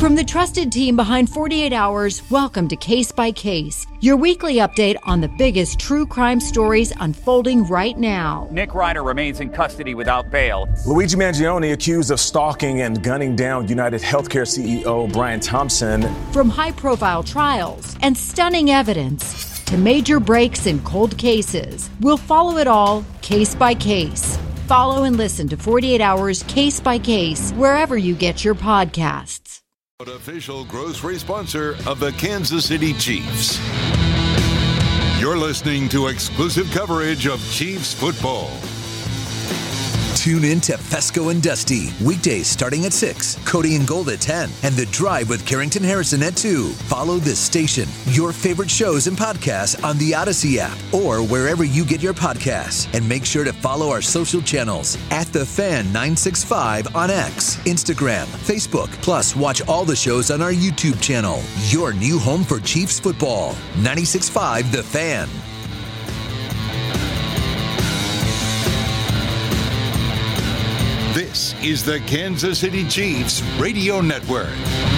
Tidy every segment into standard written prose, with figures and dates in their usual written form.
From the trusted team behind 48 Hours, welcome to Case by Case, your weekly update on the biggest true crime stories unfolding right now. Nick Reiner remains in custody without bail. Luigi Mangione accused of stalking and gunning down United Healthcare CEO Brian Thompson. From high-profile trials and stunning evidence to major breaks in cold cases, we'll follow it all case by case. Follow and listen to 48 Hours Case by Case wherever you get your podcasts. Official grocery sponsor of the Kansas City Chiefs. You're listening to exclusive coverage of Chiefs football. Tune in to Fesco and Dusty, weekdays starting at 6, Cody and Gold at 10, and The Drive with Carrington Harrison at 2. Follow this station, your favorite shows and podcasts on the Odyssey app or wherever you get your podcasts. And make sure to follow our social channels at The Fan 965 on X, Instagram, Facebook. Plus, watch all the shows on our YouTube channel. Your new home for Chiefs football. 965 The Fan. This is the Kansas City Chiefs Radio Network.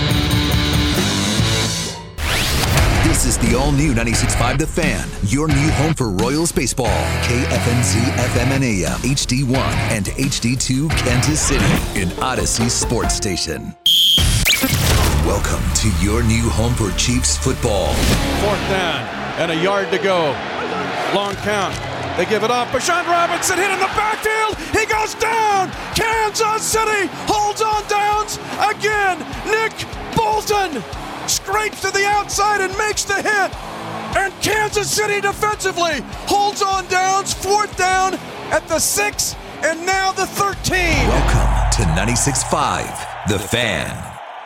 This is the all-new 96.5 The Fan, your new home for Royals baseball. KFNZ FM and AM, HD1 and HD2 Kansas City, an Odyssey sports station. Welcome to your new home for Chiefs football. 4th down and a yard to go. Long count. They give it off. Bijan Robinson hit in the backfield. He goes down. Kansas City holds on downs again. Nick Bolton scrapes to the outside and makes the hit. And Kansas City defensively holds on downs. 4th down at the 6 and now the 13. Welcome to 96.5 The Fan.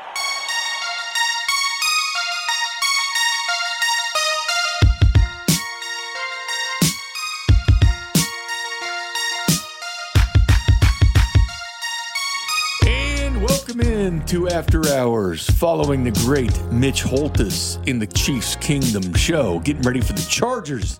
To After Hours, following the great Mitch Holthus in the Chiefs Kingdom show, getting ready for the Chargers.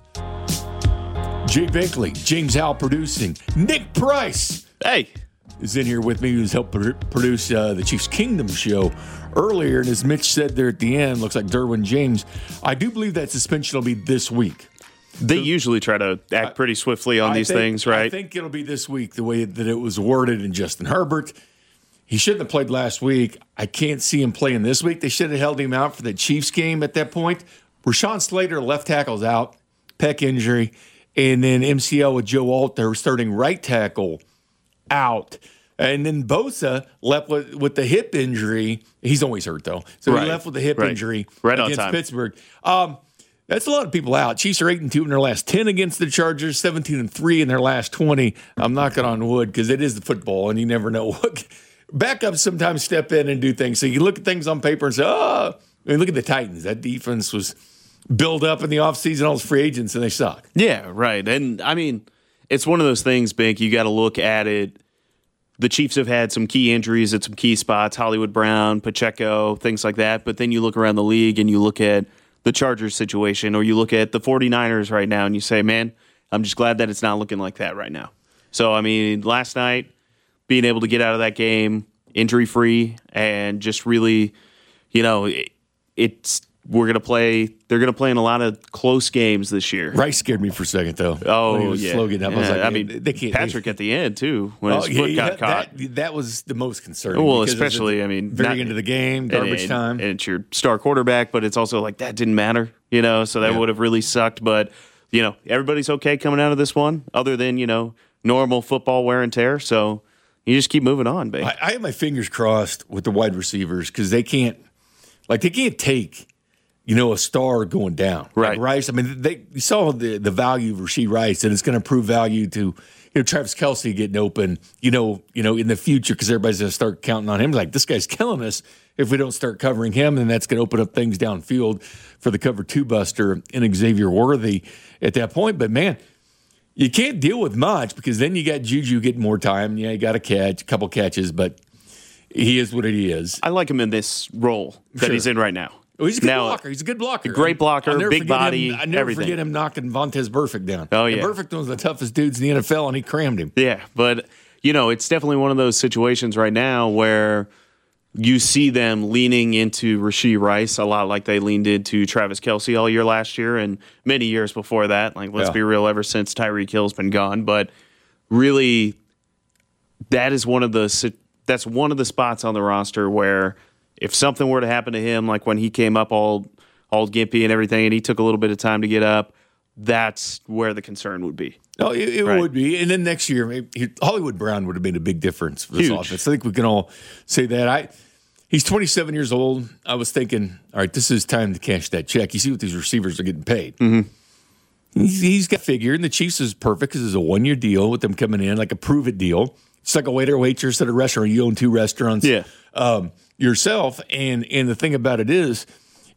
Jay Binkley, James Howell producing. Nick Price, is in here with me, who's helped produce the Chiefs Kingdom show earlier. And as Mitch said there at the end, looks like Derwin James. I do believe that suspension will be this week. They usually try to act pretty swiftly on these things, right? I think it'll be this week, the way that it was worded in Justin Herbert. He shouldn't have played last week. I can't see him playing this week. They should have held him out for the Chiefs game at that point. Rashawn Slater, left tackle's out, pec injury. And then MCL with Joe Alter, starting right tackle, out. And then Bosa left with the hip injury. He's always hurt, though. So he left with the hip injury against Pittsburgh. That's a lot of people out. Chiefs are 8-2 in their last 10 against the Chargers, 17-3 in their last 20. I'm knocking on wood because it is the football, and you never know what – backups sometimes step in and do things. So you look at things on paper and say, look at the Titans. That defense was built up in the offseason, all those free agents, and they suck. Yeah, right. And, I mean, it's one of those things, Bink, you got to look at it. The Chiefs have had some key injuries at some key spots, Hollywood Brown, Pacheco, things like that. But then you look around the league and you look at the Chargers situation, or you look at the 49ers right now and you say, man, I'm just glad that it's not looking like that right now. So, I mean, last night, being able to get out of that game injury-free and just really, they're going to play in a lot of close games this year. Rice scared me for a second, though. Oh, yeah. Slow getting up. I was like, they can't. Patrick at the end, too, when his foot got caught. That was the most concerning. Well, especially, very into the game, garbage time. And it's your star quarterback, but it's also like that didn't matter, so that would have really sucked. But, everybody's okay coming out of this one, other than, normal football wear and tear. So you just keep moving on, babe. I have my fingers crossed with the wide receivers because they can't take, a star going down. Right. Like Rice, they saw the value of Rashee Rice, and it's going to prove value to Travis Kelce getting open, in the future because everybody's going to start counting on him. Like, this guy's killing us. If we don't start covering him, then that's going to open up things downfield for the cover two buster and Xavier Worthy at that point. But, man, you can't deal with much because then you got Juju getting more time. Yeah, you got a couple catches, but he is what he is. I like him in this role that he's in right now. Oh, he's a good blocker. He's a good blocker. Great blocker, big body, I never forget him knocking Vontez Burfict down. Oh, yeah. And Burfict was the toughest dudes in the NFL, and he crammed him. Yeah, but, it's definitely one of those situations right now where you see them leaning into Rashee Rice a lot like they leaned into Travis Kelce all year last year and many years before that. Like, let's be real, ever since Tyreek Hill's been gone. But really, that's one of the spots on the roster where if something were to happen to him, like when he came up all gimpy and everything, and he took a little bit of time to get up, that's where the concern would be. Oh, it would be. And then next year, maybe Hollywood Brown would have made a big difference for this offense. I think we can all say that. He's 27 years old. I was thinking, all right, this is time to cash that check. You see what these receivers are getting paid. Mm-hmm. He's got figure, and the Chiefs is perfect because it's a one-year deal with them coming in, like a prove-it deal. It's like a waiter or waitress at a restaurant. You own 2 restaurants yourself. And the thing about it is,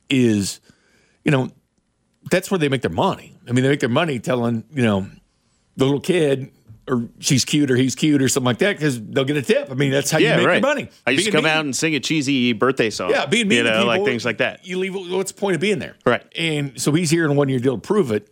that's where they make their money. I mean, they make their money telling, the little kid, or she's cute or he's cute or something like that, because they'll get a tip. I mean, that's how you make your money. I used to come out and sing a cheesy birthday song. Yeah, being mean to people, like things like that. You leave. What's the point of being there? Right. And so he's here in a one-year deal to prove it,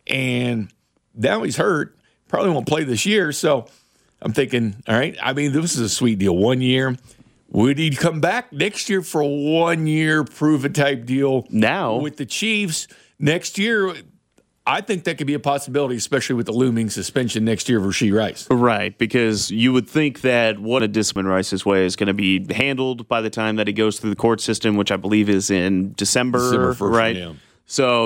and now he's hurt. Probably won't play this year. So I'm thinking, all right, I mean, this is a sweet deal. 1 year. Would he come back next year for a 1 year prove it type deal? Now with the Chiefs next year, I think that could be a possibility, especially with the looming suspension next year of Rashee Rice. Right, because you would think that what a discipline Rice's way is going to be handled by the time that he goes through the court system, which I believe is in December 1st, right? Yeah. So,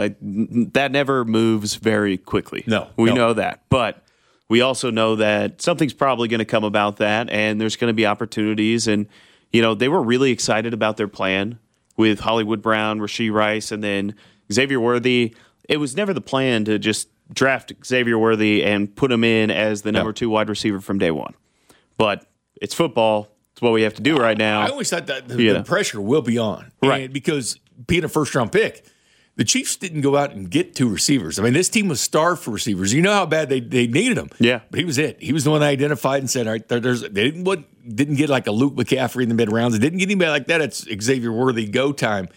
that never moves very quickly. No. We know that. But we also know that something's probably going to come about that, and there's going to be opportunities. And, they were really excited about their plan with Hollywood Brown, Rashee Rice, and then Xavier Worthy. It was never the plan to just draft Xavier Worthy and put him in as the number 2 wide receiver from day one. But it's football. It's what we have to do right now. I always thought that the pressure will be on. Right. And because being a first-round pick, the Chiefs didn't go out and get 2 receivers. I mean, this team was starved for receivers. You know how bad they needed them. Yeah. But he was it. He was the one I identified and said, all right, they didn't get like a Luke McCaffrey in the mid-rounds. They didn't get anybody like that. It's Xavier Worthy go time.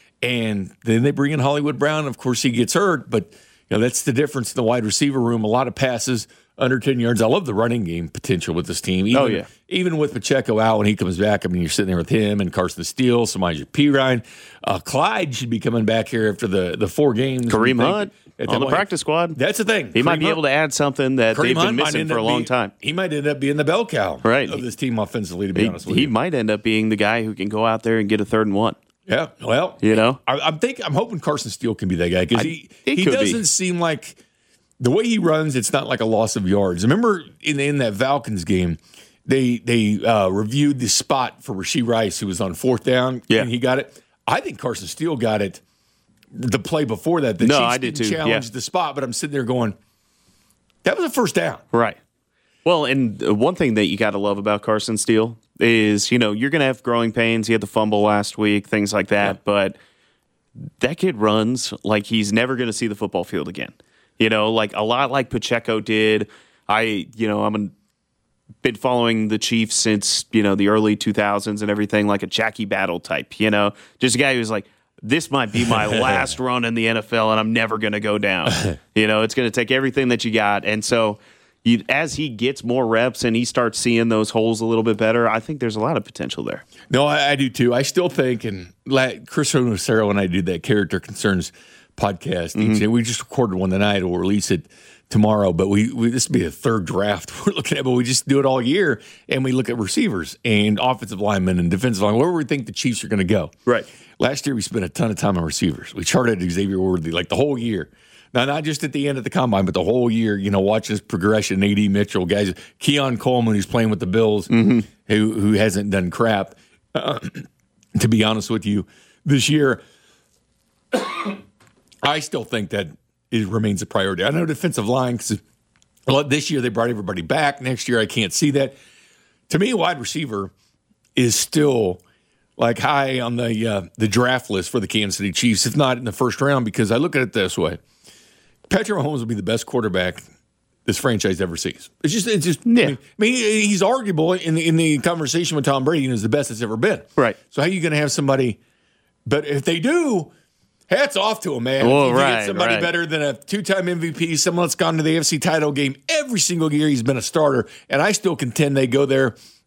And then they bring in Hollywood Brown. Of course, he gets hurt, but that's the difference in the wide receiver room. A lot of passes under 10 yards. I love the running game potential with this team. Even with Pacheco out when he comes back, I mean, you're sitting there with him and Carson Steele, Samaje Perine. Clyde should be coming back here after the 4 games. Kareem Hunt on the practice squad. That's the thing. He might be able to add something that they've been missing for a long time. He might end up being the bell cow of this team offensively, to be honest with you. He might end up being the guy who can go out there and get a 3rd and 1. Yeah, well, I'm hoping Carson Steele can be that guy because he doesn't seem like the way he runs. It's not like a loss of yards. Remember in that Falcons game, they reviewed the spot for Rashee Rice, who was on 4th down, and he got it. I think Carson Steele got it the play before that. The Chiefs didn't challenge the spot, but I'm sitting there going, that was a 1st down, right? Well, and one thing that you got to love about Carson Steele is, you're going to have growing pains. He had the fumble last week, things like that. But that kid runs like he's never going to see the football field again. Like a lot like Pacheco did. I'm been following the Chiefs since, the early 2000s and everything, like a Jackie Battle type, just a guy who's like, this might be my last run in the NFL and I'm never going to go down. It's going to take everything that you got. And so as he gets more reps and he starts seeing those holes a little bit better, I think there's a lot of potential there. No, I do too. I still think, and Chris Rosero and I did that Character Concerns podcast. Mm-hmm. We just recorded one tonight. We'll release it tomorrow. But this will be the 3rd draft we're looking at. But we just do it all year, and we look at receivers and offensive linemen and defensive linemen, where we think the Chiefs are going to go. Right. Last year, we spent a ton of time on receivers. We charted Xavier Worthy like the whole year. Now, not just at the end of the combine, but the whole year, watch his progression. A.D. Mitchell, guys, Keon Coleman, who's playing with the Bills, who hasn't done crap, to be honest with you, this year. I still think that it remains a priority. I know defensive line, because this year they brought everybody back. Next year, I can't see that. To me, wide receiver is still like high on the draft list for the Kansas City Chiefs, if not in the 1st round, because I look at it this way. Patrick Mahomes will be the best quarterback this franchise ever sees. It's just. Yeah. I mean, he's arguable in the conversation with Tom Brady, and is the best it's ever been. Right. So how are you going to have somebody? But if they do, hats off to him, man. Well, if you get somebody better than a 2-time MVP, someone that's gone to the AFC title game every single year, he's been a starter, and I still contend they go there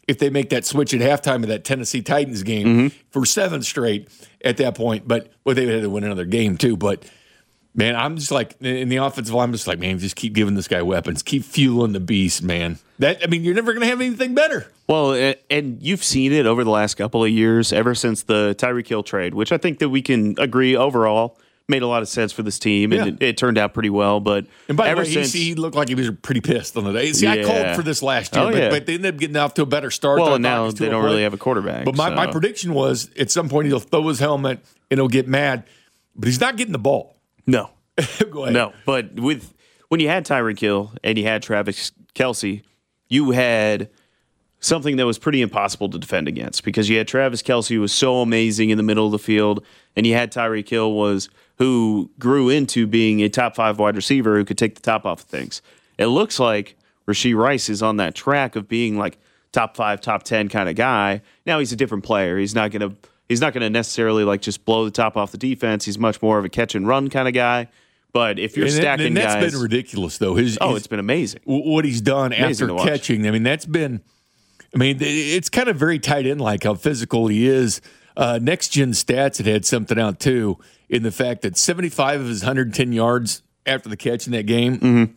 if they make that switch at halftime of that Tennessee Titans game for 7 straight at that point. But they had to win another game too. But man, I'm just like in the offensive line, I'm just like, man, just keep giving this guy weapons, keep fueling the beast, man. You're never going to have anything better. Well, and you've seen it over the last couple of years, ever since the Tyreek Hill trade, which I think that we can agree overall made a lot of sense for this team, and it turned out pretty well. But and by the way, he looked like he was pretty pissed on the day. See, I called for this last year, but they ended up getting off to a better start. Well, and now they don't really have a quarterback. But my prediction was at some point he'll throw his helmet and he'll get mad, but he's not getting the ball. No. Go ahead. No, but when you had Tyreek Hill and you had Travis Kelce, you had something that was pretty impossible to defend against, because you had Travis Kelce, who was so amazing in the middle of the field, and you had Tyreek Hill who grew into being a top 5 wide receiver who could take the top off of things. It looks like Rashee Rice is on that track of being like top 5, top 10 kind of guy. Now he's a different player. He's not going to necessarily like just blow the top off the defense. He's much more of a catch and run kind of guy. But if you're stacking that's guys, been ridiculous though. It's been amazing what he's done after catching. That's been. It's kind of very tight end like how physical he is. Next Gen Stats had something out too in the fact that 75 of his 110 yards after the catch in that game,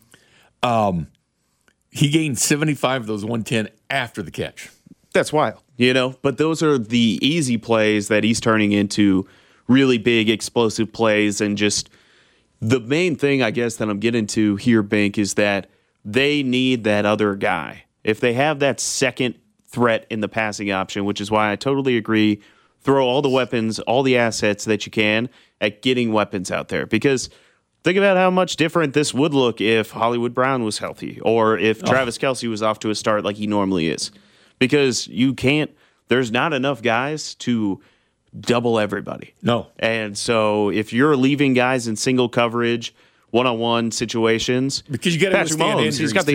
he gained 75 of those 110 after the catch. That's wild, But those are the easy plays that he's turning into really big, explosive plays. And just the main thing, I guess, that I'm getting to here, Bink, is that they need that other guy. If they have that second threat in the passing option, which is why I totally agree, throw all the weapons, all the assets that you can at getting weapons out there. Because think about how much different this would look if Hollywood Brown was healthy, or if Travis Kelce was off to a start like he normally is. Because there's not enough guys to double everybody. No. And so if you're leaving guys in single coverage, one-on-one situations, because you got to Patrick Mahomes, he's got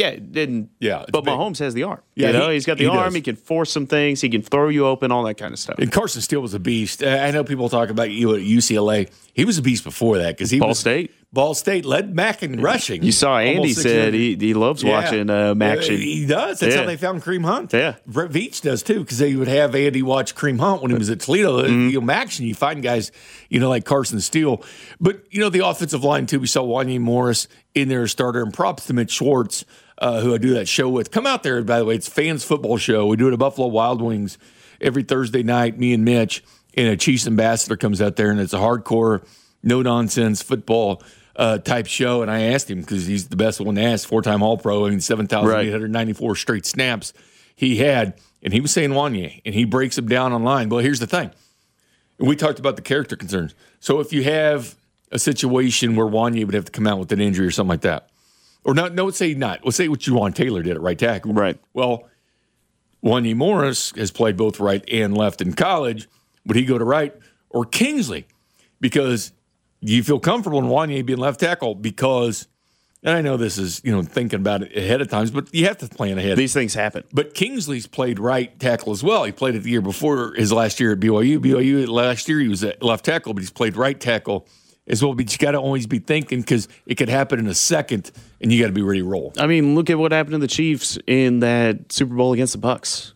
but Mahomes has the arm. He's got the arm. He can force some things. He can throw you open, all that kind of stuff. And Carson Steele was a beast. I know people talk about you at UCLA. He was a beast before that because Ball State led Mac in rushing. You saw Andy said he loves watching Mac. He does. That's how they found Kareem Hunt. Yeah, Brett Veach does too, because they would have Andy watch Kareem Hunt when he was at Toledo. Mac, and you find guys like Carson Steele, but the offensive line too. We saw Wanya Morris in there as starter, and props to Mitch Schwartz, who I do that show with. Come out there, by the way. It's Fans Football Show. We do it at Buffalo Wild Wings every Thursday night. Me and Mitch, and a Chiefs ambassador comes out there, and it's a hardcore, no nonsense football type show. And I asked him, because he's the best one to ask, 4-time All-Pro, 7,894 straight snaps he had. And he was saying Wanya, and he breaks him down online. Well, here's the thing. And we talked about the character concerns. So if you have a situation where Wanya would have to come out with an injury or something like that, or not, no, let's say not. Let's say what Juwan Taylor did at right tackle. Right. Well, Wanya Morris has played both right and left in college. Would he go to right or Kingsley? Because you feel comfortable in Wanya being left tackle because, and I know this is, thinking about it ahead of times, but you have to plan ahead. These things happen. But Kingsley's played right tackle as well. He played it the year before his last year at BYU. BYU last year he was at left tackle, but he's played right tackle as well. But you got to always be thinking, because it could happen in a second, and you got to be ready to roll. I mean, look at what happened to the Chiefs in that Super Bowl against the Bucs.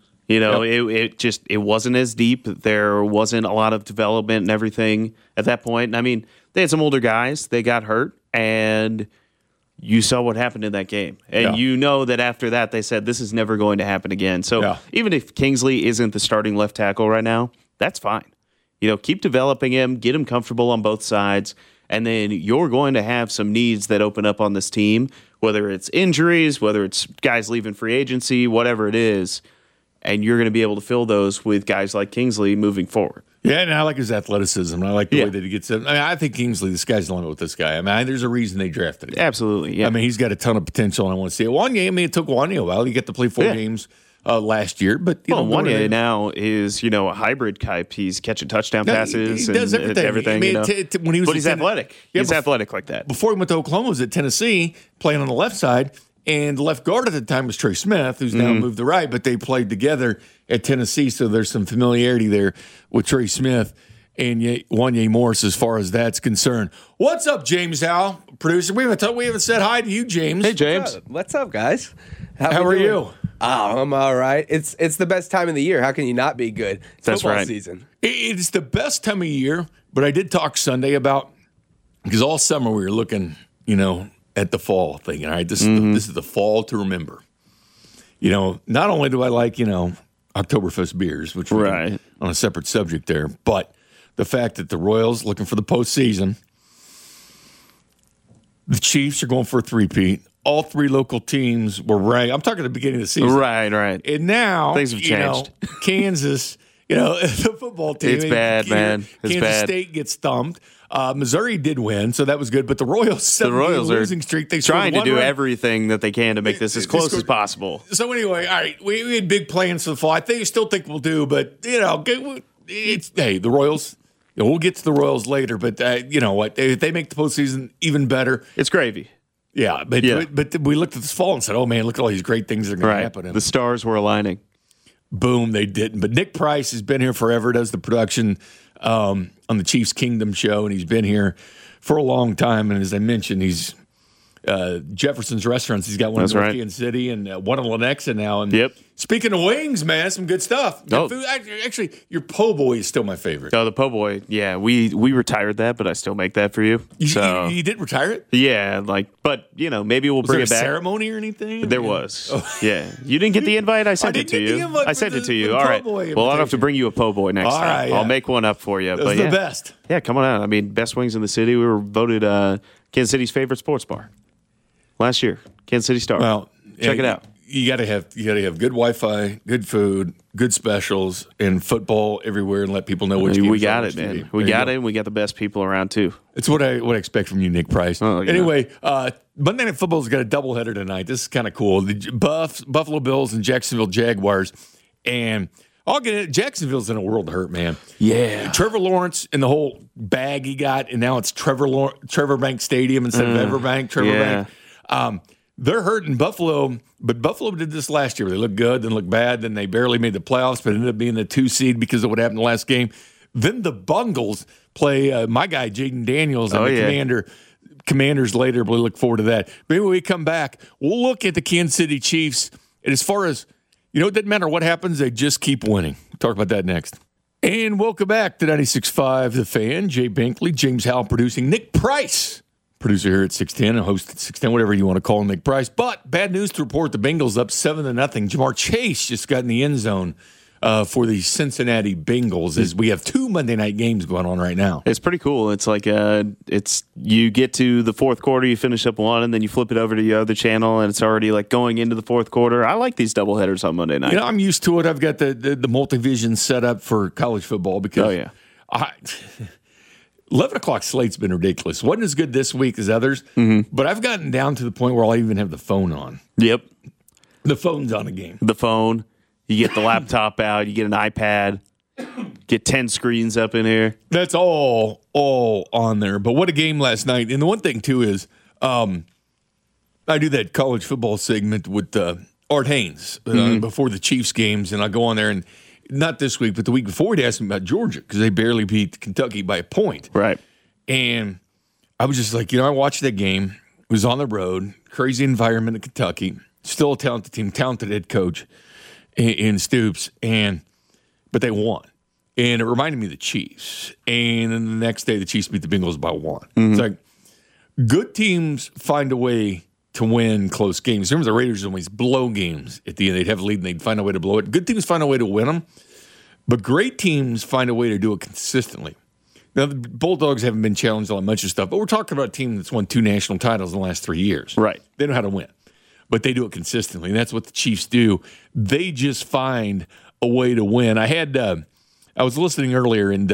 It wasn't as deep. There wasn't a lot of development and everything at that point. And I mean, they had some older guys. They got hurt, and you saw what happened in that game. And you know that after that, they said this is never going to happen again. So even if Kingsley isn't the starting left tackle right now, that's fine. Keep developing him, get him comfortable on both sides, and then you're going to have some needs that open up on this team, whether it's injuries, whether it's guys leaving free agency, whatever it is, and you're going to be able to fill those with guys like Kingsley moving forward. Yeah, and I like his athleticism. I like the way that he gets it. I think Kingsley, the sky's the limit with this guy. There's a reason they drafted him. Absolutely, yeah. He's got a ton of potential, and I want to see it. Wanya, it took Wanya a while. He got to play 4 games last year, but Wanya now is a hybrid type. He's catching touchdown passes. He does everything. But he's athletic. He's athletic like that. Before he went to Oklahoma, he was at Tennessee playing on the left side. And the left guard at the time was Trey Smith, who's now moved to right, but they played together at Tennessee, so there's some familiarity there with Trey Smith and Wanya Morris as far as that's concerned. What's up, James Howell, producer? We haven't said hi to you, James. Hey, James. What's up guys? How are you? Oh, I'm all right. It's the best time of the year. How can you not be good? It's That's football right. season. It's the best time of year, but I did talk Sunday about, because all summer we were looking, at the fall, thinking, all right, this is the fall to remember. Not only do I like, Oktoberfest beers, which we're on a separate subject there, but the fact that the Royals looking for the postseason, the Chiefs are going for a three-peat. All three local teams were ranked. I'm talking at the beginning of the season. Right. And now, things have changed. Kansas, the football team. It's bad, man. It's Kansas bad. State gets thumped. Missouri did win, so that was good. But the Royals are losing streak. They trying to do run. everything that they can to make this as close as possible. So anyway, all right, we had big plans for the fall. I still think we'll do, but the Royals. We'll get to the Royals later, but you know what? If they make the postseason, even better. It's gravy. Yeah, but we looked at this fall and said, "Oh man, look at all these great things that are going to happen." And the stars were aligning. Boom, they didn't. But Nick Price has been here forever. Does the production on the Chiefs Kingdom show, and he's been here for a long time. And as I mentioned, he's Jefferson's Restaurants. He's got one in North Kansas City and one in Lenexa now. And speaking of wings, man, some good stuff. Food, actually, your po' boy is still my favorite. Oh, the po' boy. Yeah, we retired that, but I still make that for you. You did retire it? Yeah, but maybe we'll bring it back. Was there a ceremony or anything? There was. Oh. Yeah, you didn't get the invite. I sent it to you. I sent it to you. All right. Well, I'll have to bring you a po' boy next time. Right, I'll make one up for you. That's the best. Yeah, come on out. I mean, best wings in the city. We were voted Kansas City's favorite sports bar last year. Kansas City Star. Well, check it out. You got to have good Wi-Fi, good food, good specials, and football everywhere, and let people know which games. We got it, man. We got it, and we got the best people around too. It's what I expect from you, Nick Price. Anyway, Monday Night Football's got a doubleheader tonight. This is kind of cool. The Buffalo Bills and Jacksonville Jaguars, and I'll get it. Jacksonville's in a world of hurt, man. Yeah, Trevor Lawrence and the whole bag he got, and now it's Trevor Bank Stadium instead of Everbank. Bank. They're hurting Buffalo, but Buffalo did this last year. They looked good, then looked bad, then they barely made the playoffs, but ended up being the 2 seed because of what happened in the last game. Then the Bungles play my guy, Jaden Daniels, and Commanders later. We look forward to that. But anyway, we come back, we'll look at the Kansas City Chiefs. And as far as, it doesn't matter what happens, they just keep winning. We'll talk about that next. And welcome back to 96.5 The Fan. Jay Binkley, James Howell producing. Nick Price, producer here at 610 and host at 610, whatever you want to call him, Nick Price. But bad news to report, the Bengals up 7-0. Jamar Chase just got in the end zone for the Cincinnati Bengals as we have 2 Monday night games going on right now. It's pretty cool. It's like you get to the fourth quarter, you finish up one, and then you flip it over to the other channel, and it's already like going into the fourth quarter. I like these doubleheaders on Monday night. I'm used to it. I've got the multi-vision set up for college football because 11 o'clock slate's been ridiculous. Wasn't as good this week as others, but I've gotten down to the point where I'll even have the phone on. Yep. The phone's on a game. The phone. You get the laptop out. You get an iPad. Get 10 screens up in here. That's all on there. But what a game last night. And the one thing, too, is I do that college football segment with Art Haynes before the Chiefs games, and I go on there and not this week, but the week before, he'd asked me about Georgia because they barely beat Kentucky by a point. Right. And I was just like, I watched that game. It was on the road, crazy environment in Kentucky. Still a talented team, talented head coach in Stoops, but they won. And it reminded me of the Chiefs. And then the next day, the Chiefs beat the Bengals by 1. It's like good teams find a way to win close games. Remember, the Raiders always blow games at the end. They'd have a lead and they'd find a way to blow it. Good teams find a way to win them, but great teams find a way to do it consistently. Now, the Bulldogs haven't been challenged on much of stuff, but we're talking about a team that's won 2 national titles in the last 3 years. Right. They know how to win, but they do it consistently, and that's what the Chiefs do. They just find a way to win. I was listening earlier, and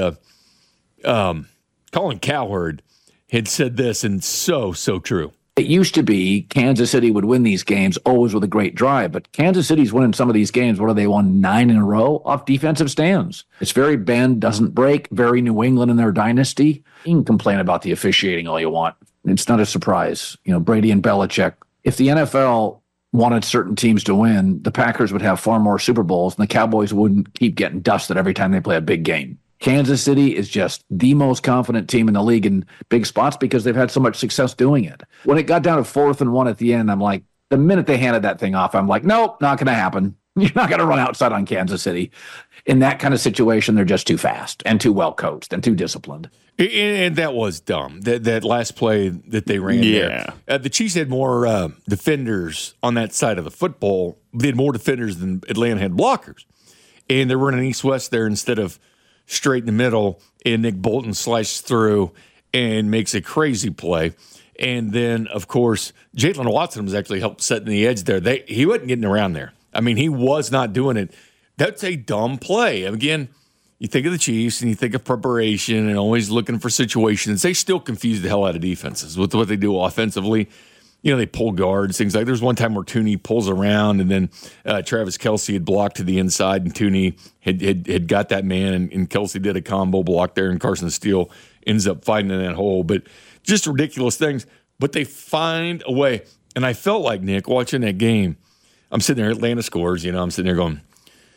Colin Cowherd had said this, and so true. It used to be Kansas City would win these games always with a great drive, but Kansas City's winning some of these games. What are they won 9 in a row off defensive stands? It's very bend, doesn't break, very New England in their dynasty. You can complain about the officiating all you want. It's not a surprise. Brady and Belichick. If the NFL wanted certain teams to win, the Packers would have far more Super Bowls, and the Cowboys wouldn't keep getting dusted every time they play a big game. Kansas City is just the most confident team in the league in big spots because they've had so much success doing it. When it got down to 4th and 1 at the end, I'm like, The minute they handed that thing off, I'm like, nope, not going to happen. You're not going to run outside on Kansas City. In that kind of situation, they're just too fast and too well coached and too disciplined. And that was dumb. That last play that they ran there. The Chiefs had more defenders on that side of the football. They had more defenders than Atlanta had blockers. And they're running east-west there instead of straight in the middle. And Nick Bolton slices through and makes a crazy play. And then, of course, Jalen Watson was actually helped setting the edge there. He wasn't getting around there. I mean, he was not doing it. That's a dumb play. And again, you think of the Chiefs and you think of preparation and always looking for situations. They still confuse the hell out of defenses with what they do offensively. You know, they pull guards, things like. There's one time where Tooney pulls around, and then Travis Kelce had blocked to the inside, and Tooney had got that man, and Kelce did a combo block there, and Carson Steele ends up fighting in that hole. But just ridiculous things. But they find a way. And I felt like, Nick, watching that game, I'm sitting there, Atlanta scores, I'm sitting there going,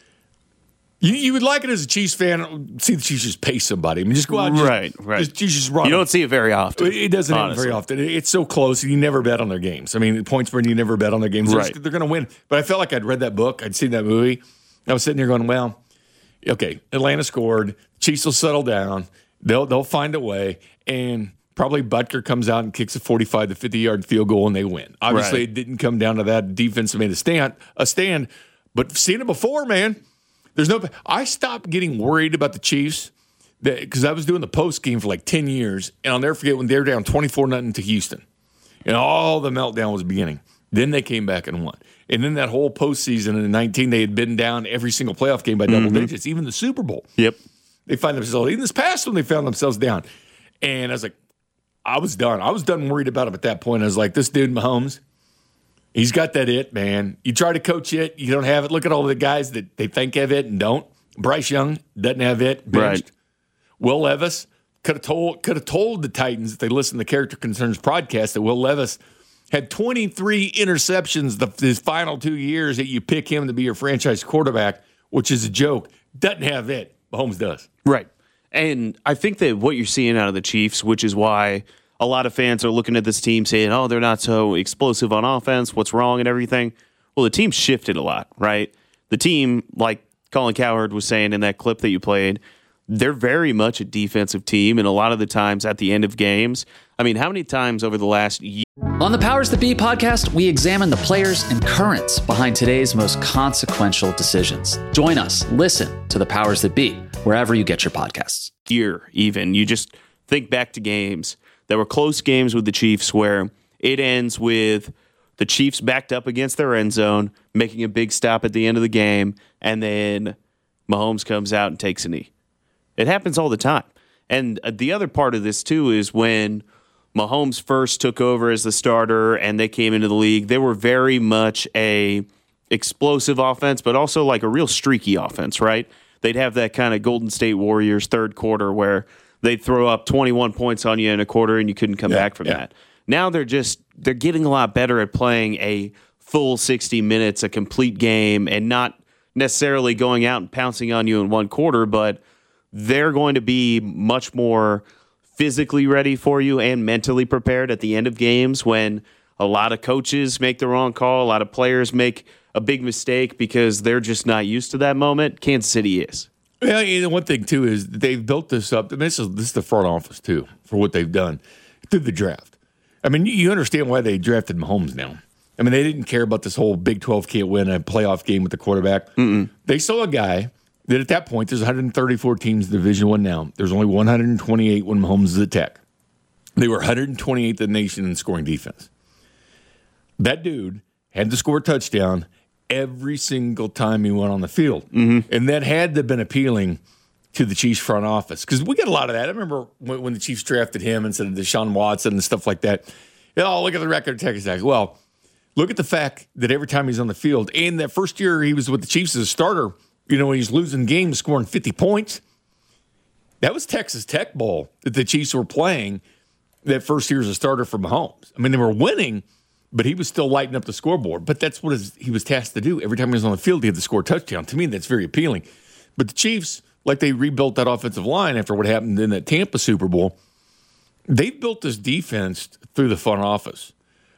you would like it as a Chiefs fan, see the Chiefs just pace somebody. I mean, just go out and right. Just run. You don't see it very often. It doesn't happen very often. It's so close, and you never bet on their games. I mean, point spread, you never bet on their games. Right. They're going to win. But I felt like I'd read that book. I'd seen that movie. I was sitting there going, well, okay, Atlanta scored. Chiefs will settle down. They'll find a way, and probably Butker comes out and kicks a 45 to 50-yard field goal, and they win. Obviously, It didn't come down to that. Defense made a stand. But seen it before, man. I stopped getting worried about the Chiefs because I was doing the post game for like 10 years, and I'll never forget when they were down 24-0 to Houston, and all the meltdown was beginning. Then they came back and won. And then that whole postseason in 2019, they had been down every single playoff game by double digits, even the Super Bowl. Yep. They find themselves, even this past one, they found themselves down. And I was like, I was done. I was done worried about him at that point. I was like, this dude, Mahomes, he's got that it, man. You try to coach it, you don't have it. Look at all the guys that they think have it and don't. Bryce Young doesn't have it. Benched. Right. Will Levis could have told the Titans if they listened to the Character Concerns podcast that Will Levis had 23 interceptions his final 2 years that you pick him to be your franchise quarterback, which is a joke. Doesn't have it. Mahomes does. Right. And I think that what you're seeing out of the Chiefs, which is why a lot of fans are looking at this team saying, oh, they're not so explosive on offense. What's wrong and everything? Well, the team shifted a lot, right? The team, like Colin Cowherd was saying in that clip that you played, they're very much a defensive team. And a lot of the times at the end of games, I mean, how many times over the last year? On the Powers That Be podcast, we examine the players and currents behind today's most consequential decisions. Join us. Listen to the Powers That Be wherever you get your podcasts. Year, even. You just think back to games. There were close games with the Chiefs where it ends with the Chiefs backed up against their end zone, making a big stop at the end of the game, and then Mahomes comes out and takes a knee. It happens all the time. And the other part of this, too, is when Mahomes first took over as the starter and they came into the league, they were very much a explosive offense, but also like a real streaky offense, right? They'd have that kind of Golden State Warriors third quarter where they'd throw up 21 points on you in a quarter and you couldn't come back from that. Now they're getting a lot better at playing a full 60 minutes, a complete game, and not necessarily going out and pouncing on you in one quarter, but they're going to be much more physically ready for you and mentally prepared at the end of games when a lot of coaches make the wrong call, a lot of players make a big mistake because they're just not used to that moment. Kansas City is. Yeah, one thing, too, is they've built this up. This is the front office, too, for what they've done through the draft. I mean, you understand why they drafted Mahomes now. I mean, they didn't care about this whole Big 12 can't win a playoff game with the quarterback. They saw a guy that at that point, there's 134 teams in Division I now. There's only 128 when Mahomes is at Tech. They were 128th in the nation in scoring defense. That dude had to score a touchdown every single time he went on the field. And that had to have been appealing to the Chiefs front office because we get a lot of that. I remember when the Chiefs drafted him instead of Deshaun Watson and stuff like that. Oh, look at the record of Texas. Well, look at the fact that every time he's on the field, and that first year he was with the Chiefs as a starter, when he's losing games, scoring 50 points, that was Texas Tech ball that the Chiefs were playing that first year as a starter for Mahomes. I mean, they were winning, but he was still lighting up the scoreboard. But that's what he was tasked to do. Every time he was on the field, he had to score a touchdown. To me, that's very appealing. But the Chiefs, like they rebuilt that offensive line after what happened in that Tampa Super Bowl, they've built this defense through the front office.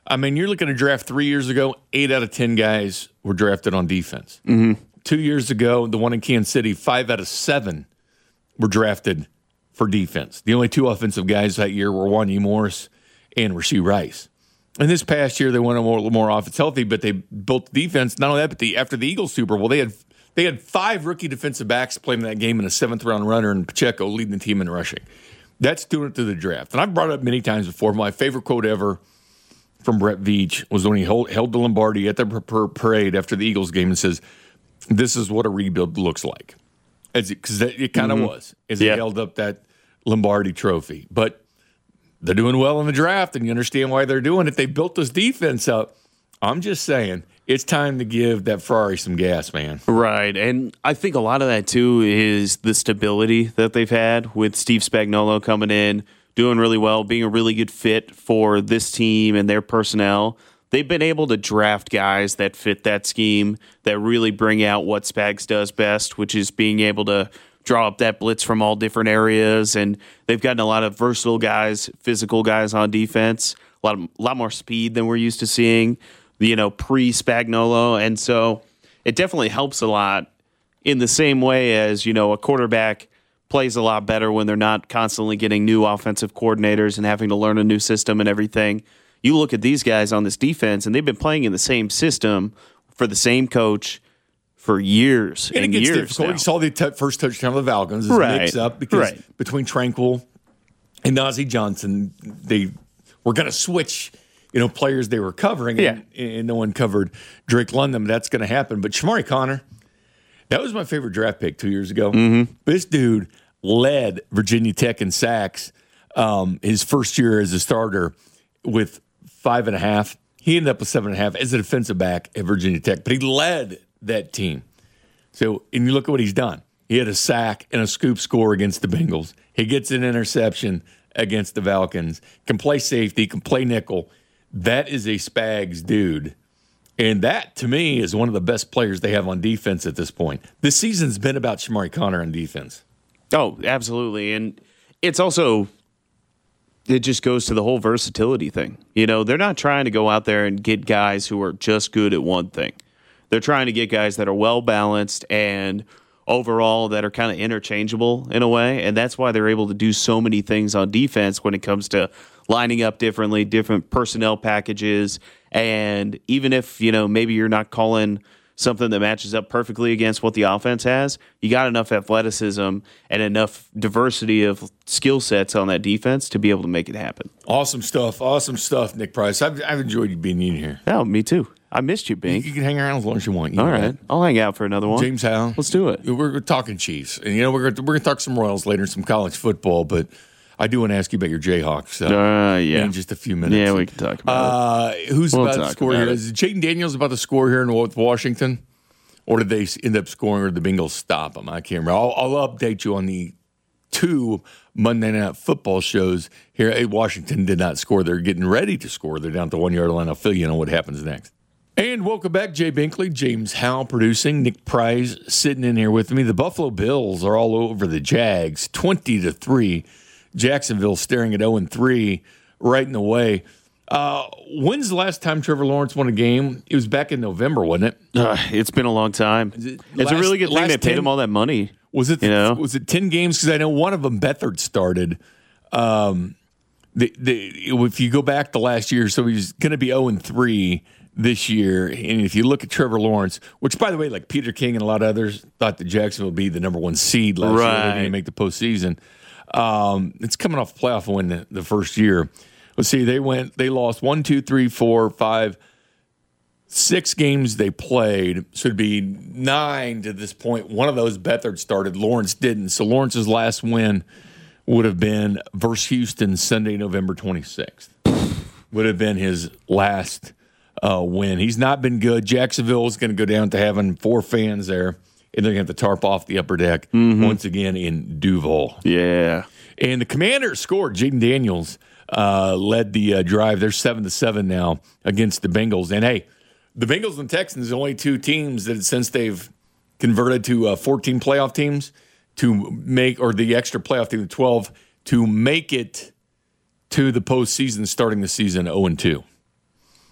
I mean, you're looking at a draft 3 years ago, 8 out of 10 guys were drafted on defense. 2 years ago, the one in Kansas City, 5 out of 7 were drafted for defense. The only 2 offensive guys that year were Wanya Morris and Rashee Rice. And this past year, they went a little more offense healthy, but they built defense. Not only that, but after the Eagles Super Bowl, they had 5 rookie defensive backs playing that game and a 7th-round runner and Pacheco leading the team in rushing. That's doing it through the draft. And I've brought it up many times before. My favorite quote ever from Brett Veach was when he held the Lombardi at the parade after the Eagles game and says, "This is what a rebuild looks like." Because it kind of was as he held up that Lombardi trophy. But they're doing well in the draft, and you understand why they're doing it. They built this defense up. I'm just saying, it's time to give that Ferrari some gas, man. Right, and I think a lot of that, too, is the stability that they've had with Steve Spagnuolo coming in, doing really well, being a really good fit for this team and their personnel. They've been able to draft guys that fit that scheme, that really bring out what Spags does best, which is being able to draw up that blitz from all different areas. And they've gotten a lot of versatile guys, physical guys on defense, a lot more speed than we're used to seeing, pre-Spagnuolo. And so it definitely helps a lot in the same way as, a quarterback plays a lot better when they're not constantly getting new offensive coordinators and having to learn a new system and everything. You look at these guys on this defense, and they've been playing in the same system for the same coach for years and years difficult. now. You saw the first touchdown of the Falcons. It's mixed up because between Tranquil and Najee Johnson, they were going to switch players they were covering, and no one covered Drake London. That's going to happen. But Shamari Connor, that was my favorite draft pick 2 years ago. This dude led Virginia Tech in sacks his first year as a starter with 5.5. He ended up with 7.5 as a defensive back at Virginia Tech, but he led that team. So, and you look at what he's done. He had a sack and a scoop score against the Bengals. He gets an interception against the Falcons, can play safety, can play nickel. That is a Spags dude. And that, to me, is one of the best players they have on defense at this point. This season's been about Shamari Connor on defense. Oh, absolutely. And it's also, it just goes to the whole versatility thing. They're not trying to go out there and get guys who are just good at one thing. They're trying to get guys that are well-balanced and overall that are kind of interchangeable in a way. And that's why they're able to do so many things on defense when it comes to lining up differently, different personnel packages. And even if, maybe you're not calling something that matches up perfectly against what the offense has, you got enough athleticism and enough diversity of skill sets on that defense to be able to make it happen. Awesome stuff, Nick Price. I've enjoyed you being in here. Oh, me too. I missed you, Bink. You can hang around as long as you want. All right. I'll hang out for another one. James Howe. Let's do it. We're talking Chiefs. And, we're going to talk some Royals later, some college football, but I do want to ask you about your Jayhawks. In just a few minutes. Yeah, we can talk about it. Who's about to score here? Is Jaden Daniels about to score here in Washington? Or did they end up scoring or did the Bengals stop them? I can't remember. I'll update you on the 2 Monday Night Football shows here. Washington did not score. They're getting ready to score. They're down at the 1-yard line. I'll fill you in on what happens next. And welcome back, Jay Binkley, James Howe producing, Nick Price sitting in here with me. The Buffalo Bills are all over the Jags, 20-3. Jacksonville staring at 0-3 right in the way. When's the last time Trevor Lawrence won a game? It was back in November, wasn't it? It's been a long time. It's a really good thing they paid him all that money. Was it 10 games? Because I know one of them, Beathard, started. If you go back to last year, so he's going to be 0-3 this year. And if you look at Trevor Lawrence, which, by the way, like Peter King and a lot of others thought that Jacksonville would be the number 1 seed last year. They didn't make the postseason. It's coming off a playoff win the first year. Let's see, they lost 1, 2, 3, 4, 5, 6 games they played. So it'd be 9 to this point. One of those Beathard started. Lawrence didn't. So Lawrence's last win would have been versus Houston Sunday, November 26th. Would have been his last win. He's not been good. Jacksonville is going to go down to having 4 fans there, and they're going to have to tarp off the upper deck once again in Duval. Yeah. And the Commanders scored. Jaden Daniels led the drive. They're 7-7 now against the Bengals. And, hey, the Bengals and Texans are only 2 teams that since they've converted to 14 playoff teams to make, or the extra playoff team, 12, to make it to the postseason starting the season 0-2.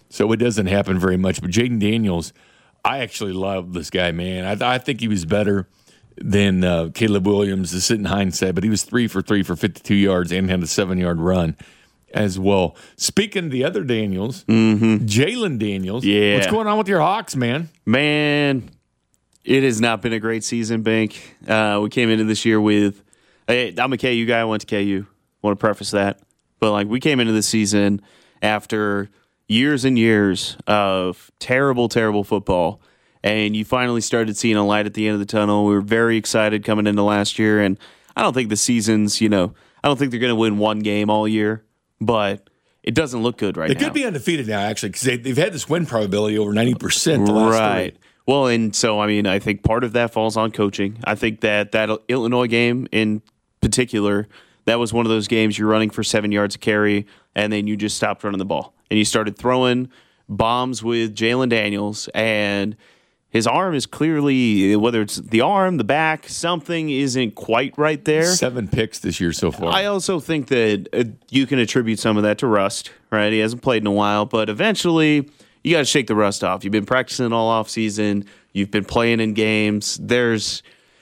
So it doesn't happen very much. But Jaden Daniels, I actually love this guy, man. I think he was better than Caleb Williams. This is in hindsight, but he was 3 for 3 for 52 yards and had a 7-yard run as well. Speaking of the other Daniels, Jalen Daniels. Yeah. What's going on with your Hawks, man? Man, it has not been a great season, Bank. We came into this year with I'm a KU guy. I went to KU. Want to preface that. But we came into the season after years and years of terrible, terrible football, and you finally started seeing a light at the end of the tunnel. We were very excited coming into last year, and I don't think the season's, I don't think they're going to win one game all year, but it doesn't look good right now. They could be undefeated now, actually, because they've had this win probability over 90% the last 3. Well, and so, I think part of that falls on coaching. I think that Illinois game in particular, that was one of those games you're running for 7 yards a carry, and then you just stopped running the ball. And you started throwing bombs with Jalen Daniels, and his arm is clearly, whether it's the arm, the back, something isn't quite right there. 7 picks this year so far. I also think that you can attribute some of that to rust, right? He hasn't played in a while, but eventually you got to shake the rust off. You've been practicing all offseason. You've been playing in games. There's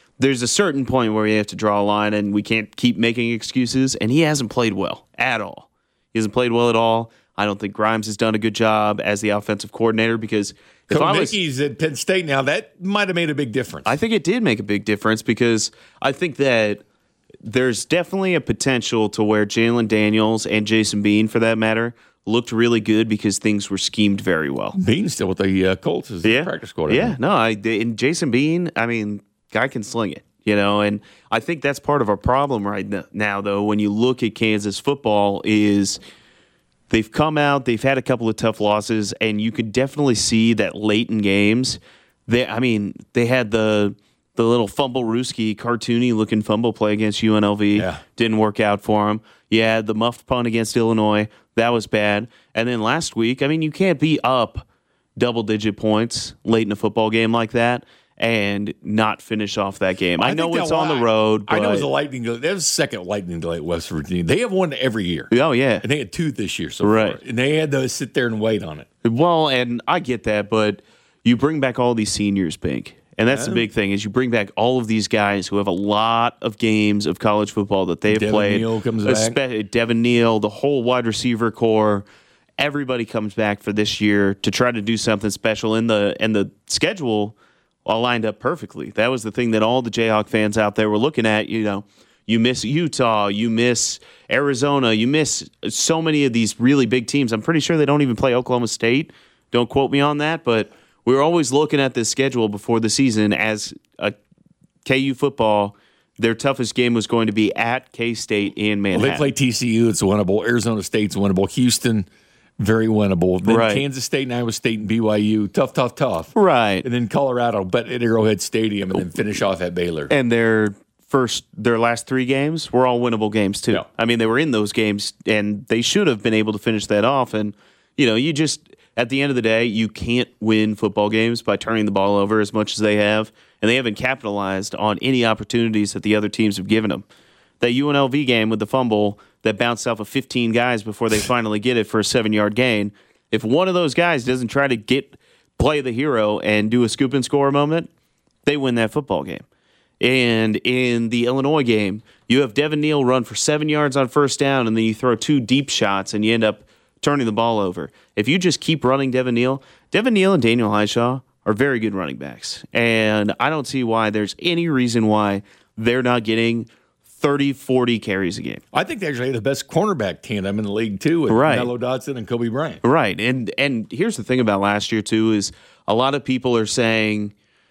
a certain point where you have to draw a line, and we can't keep making excuses, and he hasn't played well at all. He hasn't played well at all. I don't think Grimes has done a good job as the offensive coordinator because if I was Nicky's at Penn State now, that might have made a big difference. I think it did make a big difference because I think that there's definitely a potential to where Jalen Daniels and Jason Bean, for that matter, looked really good because things were schemed very well. Bean's still with the Colts as the practice quarterback. Yeah, no, and Jason Bean, guy can sling it, and I think that's part of our problem right now, though, when you look at Kansas football is they've come out, they've had a couple of tough losses, and you could definitely see that late in games, they had the little fumble-rooski, cartoony-looking fumble play against UNLV. Yeah. Didn't work out for them. You had the muffed punt against Illinois. That was bad. And then last week, you can't be up double-digit points late in a football game like that and not finish off that game. I know it's on the road. But I know it was a lightning delay. That was the second lightning delay at West Virginia. They have one every year. Oh, yeah. And they had 2 this year so far. And they had to sit there and wait on it. Well, and I get that, but you bring back all these seniors, Pink. And that's the big thing is you bring back all of these guys who have a lot of games of college football that they've played. Neal comes back. Devin Neal, the whole wide receiver core. Everybody comes back for this year to try to do something special. And the schedule all lined up perfectly. That was the thing that all the Jayhawk fans out there were looking at. You miss Utah, you miss Arizona, you miss so many of these really big teams. I'm pretty sure they don't even play Oklahoma State. Don't quote me on that, but we were always looking at this schedule before the season as a KU football. Their toughest game was going to be at K-State in Manhattan. Well, they play TCU. It's winnable. Arizona State's winnable. Houston, very winnable. Then Kansas State and Iowa State and BYU, tough. Right. And then Colorado, but at Arrowhead Stadium, and then finish off at Baylor. And their last 3 games were all winnable games too. Yeah. They were in those games, and they should have been able to finish that off. And you just at the end of the day, you can't win football games by turning the ball over as much as they have, and they haven't capitalized on any opportunities that the other teams have given them. That UNLV game with the fumble that bounced off of 15 guys before they finally get it for a 7-yard gain. If one of those guys doesn't try to play the hero and do a scoop and score moment, they win that football game. And in the Illinois game, you have Devin Neal run for 7 yards on first down, and then you throw 2 deep shots, and you end up turning the ball over. If you just keep running Devin Neal and Daniel Highshaw are very good running backs. And I don't see why there's any reason why they're not getting 30, 40 carries a game. I think they actually have the best cornerback tandem in the league, too, with Mello Dotson and Kobe Bryant. Right. And here's the thing about last year, too, is a lot of people are saying,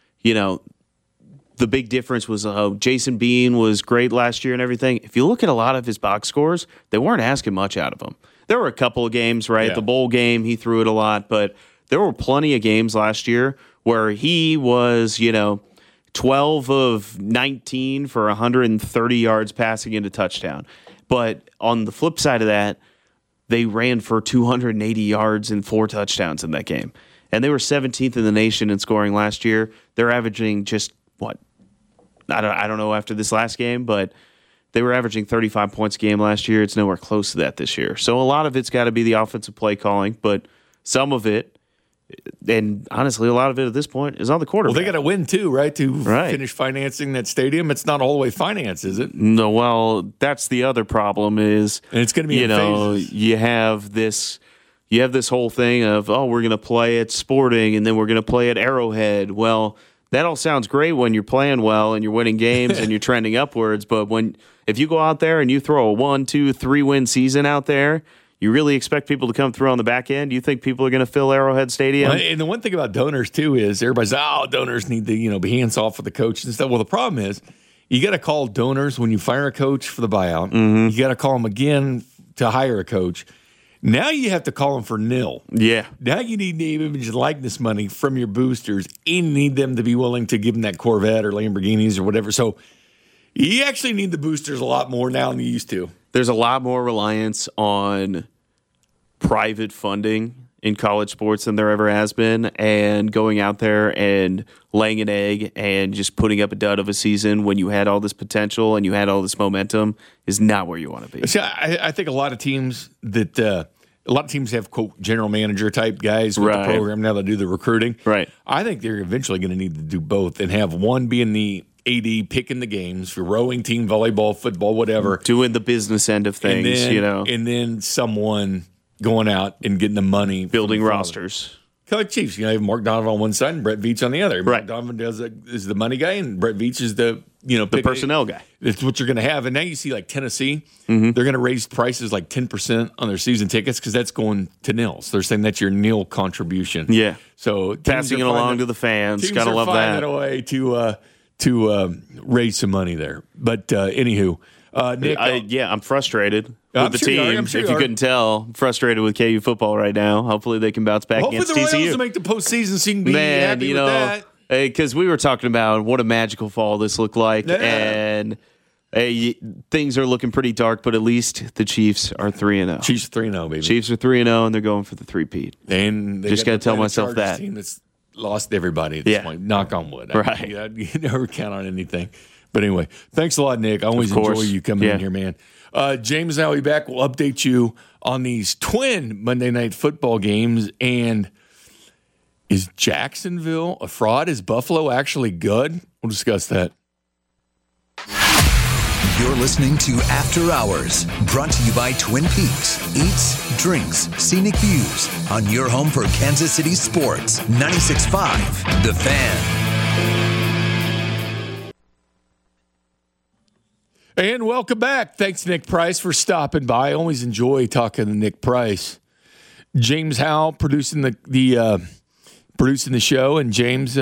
the big difference was Jason Bean was great last year and everything. If you look at a lot of his box scores, they weren't asking much out of him. There were a couple of games, right? Yeah. The bowl game, he threw it a lot, but there were plenty of games last year where he was, 12 of 19 for 130 yards passing into touchdown. But on the flip side of that, they ran for 280 yards and 4 touchdowns in that game. And they were 17th in the nation in scoring last year. They're averaging just, I don't know after this last game, but they were averaging 35 points a game last year. It's nowhere close to that this year. So a lot of it's got to be the offensive play calling, but some of it, and honestly, a lot of it at this point is on the quarterback. Well, they got to win too, right? To finish financing that stadium. It's not all the way financed, is it? No. Well, that's the other problem is, and it's going to be in phases. You have this whole thing of, oh, we're going to play at Sporting and then we're going to play at Arrowhead. Well, that all sounds great when you're playing well and you're winning games and you're trending upwards. But if you go out there and you throw a 1, 2, 3 win season out there, you really expect people to come through on the back end? Do you think people are going to fill Arrowhead Stadium? Well, and the one thing about donors, too, is everybody's, donors need to be hands off with the coach and stuff. Well, the problem is you got to call donors when you fire a coach for the buyout. Mm-hmm. You got to call them again to hire a coach. Now you have to call them for nil. Yeah. Now you need name, image, and likeness money from your boosters, and you need them to be willing to give them that Corvette or Lamborghinis or whatever. So you actually need the boosters a lot more now than you used to. There's a lot more reliance on private funding in college sports than there ever has been, and going out there and laying an egg and just putting up a dud of a season when you had all this potential and you had all this momentum is not where you want to be. See, I think a lot of teams have, quote, general manager type guys with the program now that do the recruiting. Right. I think they're eventually going to need to do both and have one being the AD picking the games for rowing team, volleyball, football, whatever. Doing the business end of things, And then someone going out and getting the money. Building rosters. Kind of like Chiefs. You have Mark Donovan on one side and Brett Veach on the other. Right. Mark Donovan is the money guy and Brett Veach is the personnel guy. That's what you're going to have. And now you see like Tennessee, they're going to raise prices like 10% on their season tickets because that's going to nils. They're saying that's your nil contribution. Yeah. So passing it along to the fans. Got to love that. Teams are finding a way to raise some money there. But anywho, Nick. I'm frustrated with the team. If you couldn't tell, I'm frustrated with KU football right now. Hopefully they can bounce back against TCU. Hopefully the Royals will make the postseason so you can be happy with that. Because we were talking about what a magical fall this looked like, and things are looking pretty dark, but at least the Chiefs are 3-0. Chiefs 3-0, baby. Chiefs are 3-0, and they're going for the three-peat. And they just got to tell myself that. Team that's lost everybody at this point. Knock on wood. Right. You never count on anything. But anyway, thanks a lot, Nick. I always enjoy you coming in here, man. James and I will be back. We'll update you on these twin Monday Night Football games. And is Jacksonville a fraud? Is Buffalo actually good? We'll discuss that. You're listening to After Hours, brought to you by Twin Peaks. Eats, drinks, scenic views on your home for Kansas City sports. 96.5 The Fan. And welcome back. Thanks, Nick Price, for stopping by. I always enjoy talking to Nick Price. James Howell producing the show, and James,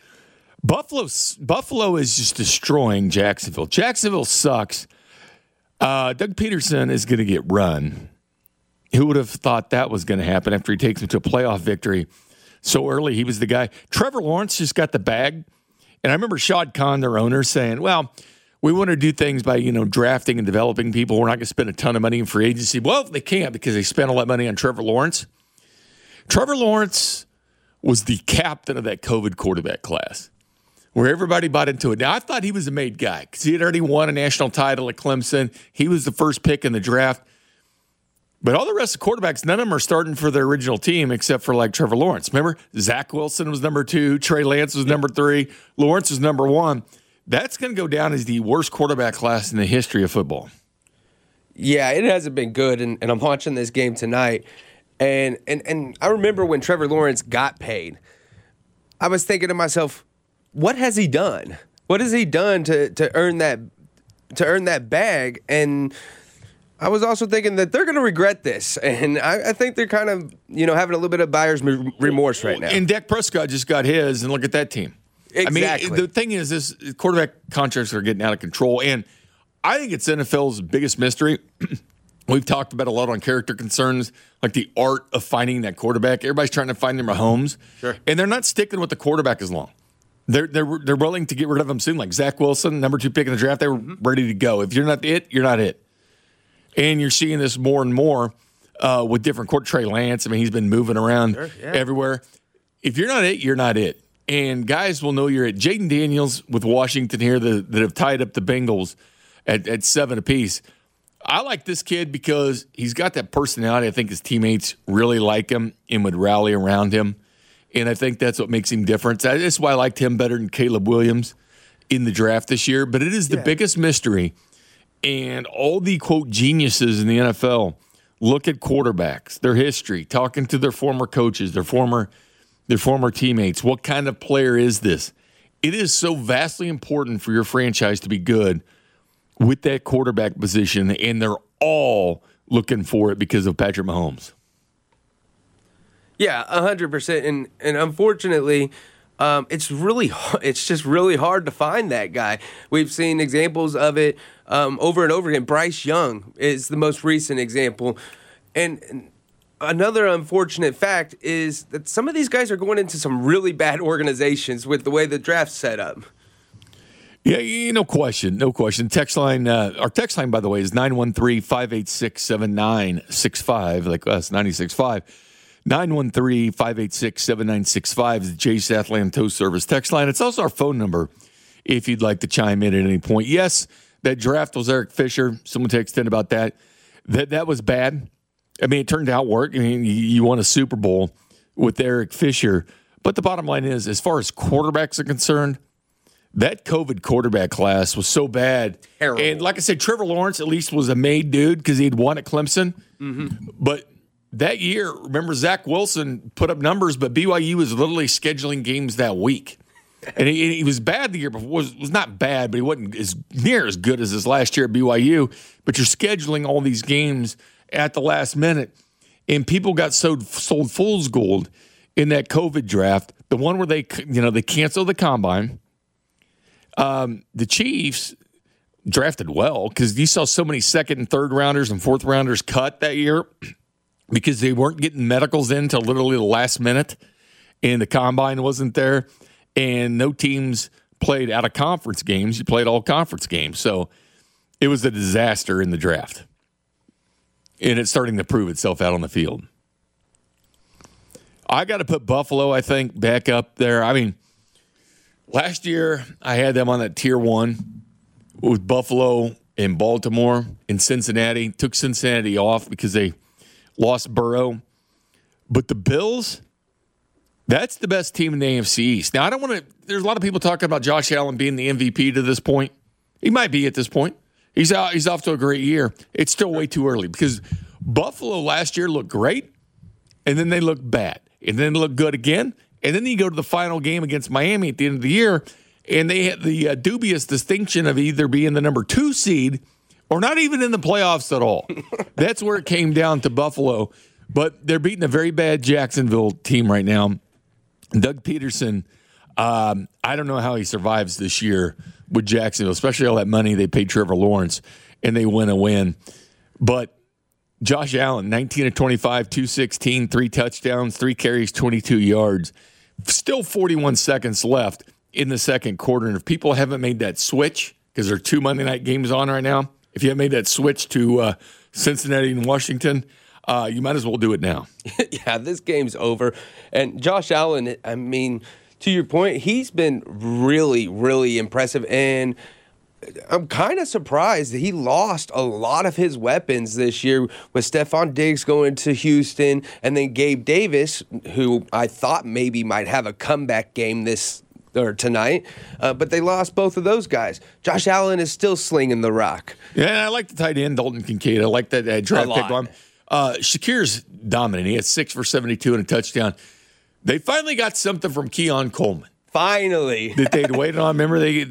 Buffalo is just destroying Jacksonville. Jacksonville sucks. Doug Peterson is going to get run. Who would have thought that was going to happen after he takes them to a playoff victory so early? He was the guy. Trevor Lawrence just got the bag, and I remember Shad Khan, their owner, saying, "Well, we want to do things by, drafting and developing people. We're not going to spend a ton of money in free agency." Well, they can't because they spent all that money on Trevor Lawrence. Trevor Lawrence was the captain of that COVID quarterback class where everybody bought into it. Now, I thought he was a made guy because he had already won a national title at Clemson. He was the first pick in the draft. But all the rest of the quarterbacks, none of them are starting for their original team except for like Trevor Lawrence. Remember, Zach Wilson was number 2. Trey Lance was number 3. Lawrence was number 1. That's going to go down as the worst quarterback class in the history of football. Yeah, it hasn't been good, and I'm watching this game tonight, and I remember when Trevor Lawrence got paid, I was thinking to myself, what has he done? What has he done to earn that bag? And I was also thinking that they're going to regret this, and I think they're kind of having a little bit of buyer's remorse right now. And Dak Prescott just got his, and look at that team. Exactly. I mean, the thing is, this quarterback contracts are getting out of control, and I think it's NFL's biggest mystery. We've talked about a lot on character concerns, like the art of finding that quarterback. Everybody's trying to find their Mahomes, and they're not sticking with the quarterback as long. They're willing to get rid of him soon, like Zach Wilson, number 2 pick in the draft. They were ready to go. If you're not it, you're not it. And you're seeing this more and more with different Trey Lance. I mean, he's been moving around everywhere. If you're not it, you're not it. And guys will know you're at. Jaden Daniels with Washington here that have tied up the Bengals at 7 apiece. I like this kid because he's got that personality. I think his teammates really like him and would rally around him. And I think that's what makes him different. That's why I liked him better than Caleb Williams in the draft this year. But it is the biggest mystery. And all the, quote, geniuses in the NFL look at quarterbacks, their history, talking to their former coaches, their former teammates. What kind of player is this? It is so vastly important for your franchise to be good with that quarterback position, and they're all looking for it because of Patrick Mahomes. Yeah, 100%. And unfortunately, it's just really hard to find that guy. We've seen examples of it over and over again. Bryce Young is the most recent example. And another unfortunate fact is that some of these guys are going into some really bad organizations with the way the draft's set up. Yeah, no question. Text line, our text line, by the way, is 913-586-7965, like us, 96.5. 913-586-7965 is the Jay's Athland Tow Service text line. It's also our phone number if you'd like to chime in at any point. Yes, that draft was Eric Fisher. Someone texted in about that. That was bad. I mean, it turned out work. I mean, you won a Super Bowl with Eric Fisher. But the bottom line is, as far as quarterbacks are concerned, that COVID quarterback class was so bad. Terrible. And like I said, Trevor Lawrence at least was a made dude because he'd won at Clemson. Mm-hmm. But that year, remember, Zach Wilson put up numbers, but BYU was literally scheduling games that week. And he was bad the year before. Was not bad, but he wasn't near as good as his last year at BYU. But you're scheduling all these games at the last minute. And people got sold fool's gold in that COVID draft, the one where they canceled the combine. The Chiefs drafted well because you saw so many second and third rounders and fourth rounders cut that year because they weren't getting medicals in till literally the last minute, and the combine wasn't there, and no teams played out of conference games. You played all conference games. So it was a disaster in the draft, and it's starting to prove itself out on the field. I got to put Buffalo, I think, back up there. I mean, last year, I had them on that tier one with Buffalo and Baltimore and Cincinnati. Took Cincinnati off because they lost Burrow. But the Bills, that's the best team in the AFC East. Now, I don't want to – there's a lot of people talking about Josh Allen being the MVP to this point. He might be at this point. He's off to a great year. It's still way too early because Buffalo last year looked great, and then they looked bad. And then they looked good again. And then you go to the final game against Miami at the end of the year, and they had the dubious distinction of either being the number 2 seed or not even in the playoffs at all. That's where it came down to Buffalo. But they're beating a very bad Jacksonville team right now. Doug Peterson, I don't know how he survives this year with Jacksonville, especially all that money they paid Trevor Lawrence, and they win a win. But Josh Allen, 19 of 25, 216, 3 touchdowns, 3 carries, 22 yards. Still 41 seconds left in the second quarter. And if people haven't made that switch, because there are 2 Monday night games on right now, if you haven't made that switch to Cincinnati and Washington, you might as well do it now. Yeah, this game's over. And Josh Allen, I mean, to your point, he's been really, really impressive. And I'm kind of surprised that he lost a lot of his weapons this year with Stephon Diggs going to Houston and then Gabe Davis, who I thought maybe might have a comeback game tonight, but they lost both of those guys. Josh Allen is still slinging the rock. Yeah, and I like the tight end, Dalton Kincaid. I like that draft pick one. Shakir's dominant. He had 6 for 72 and a touchdown. They finally got something from Keon Coleman. Finally. That they'd waited on. Remember, they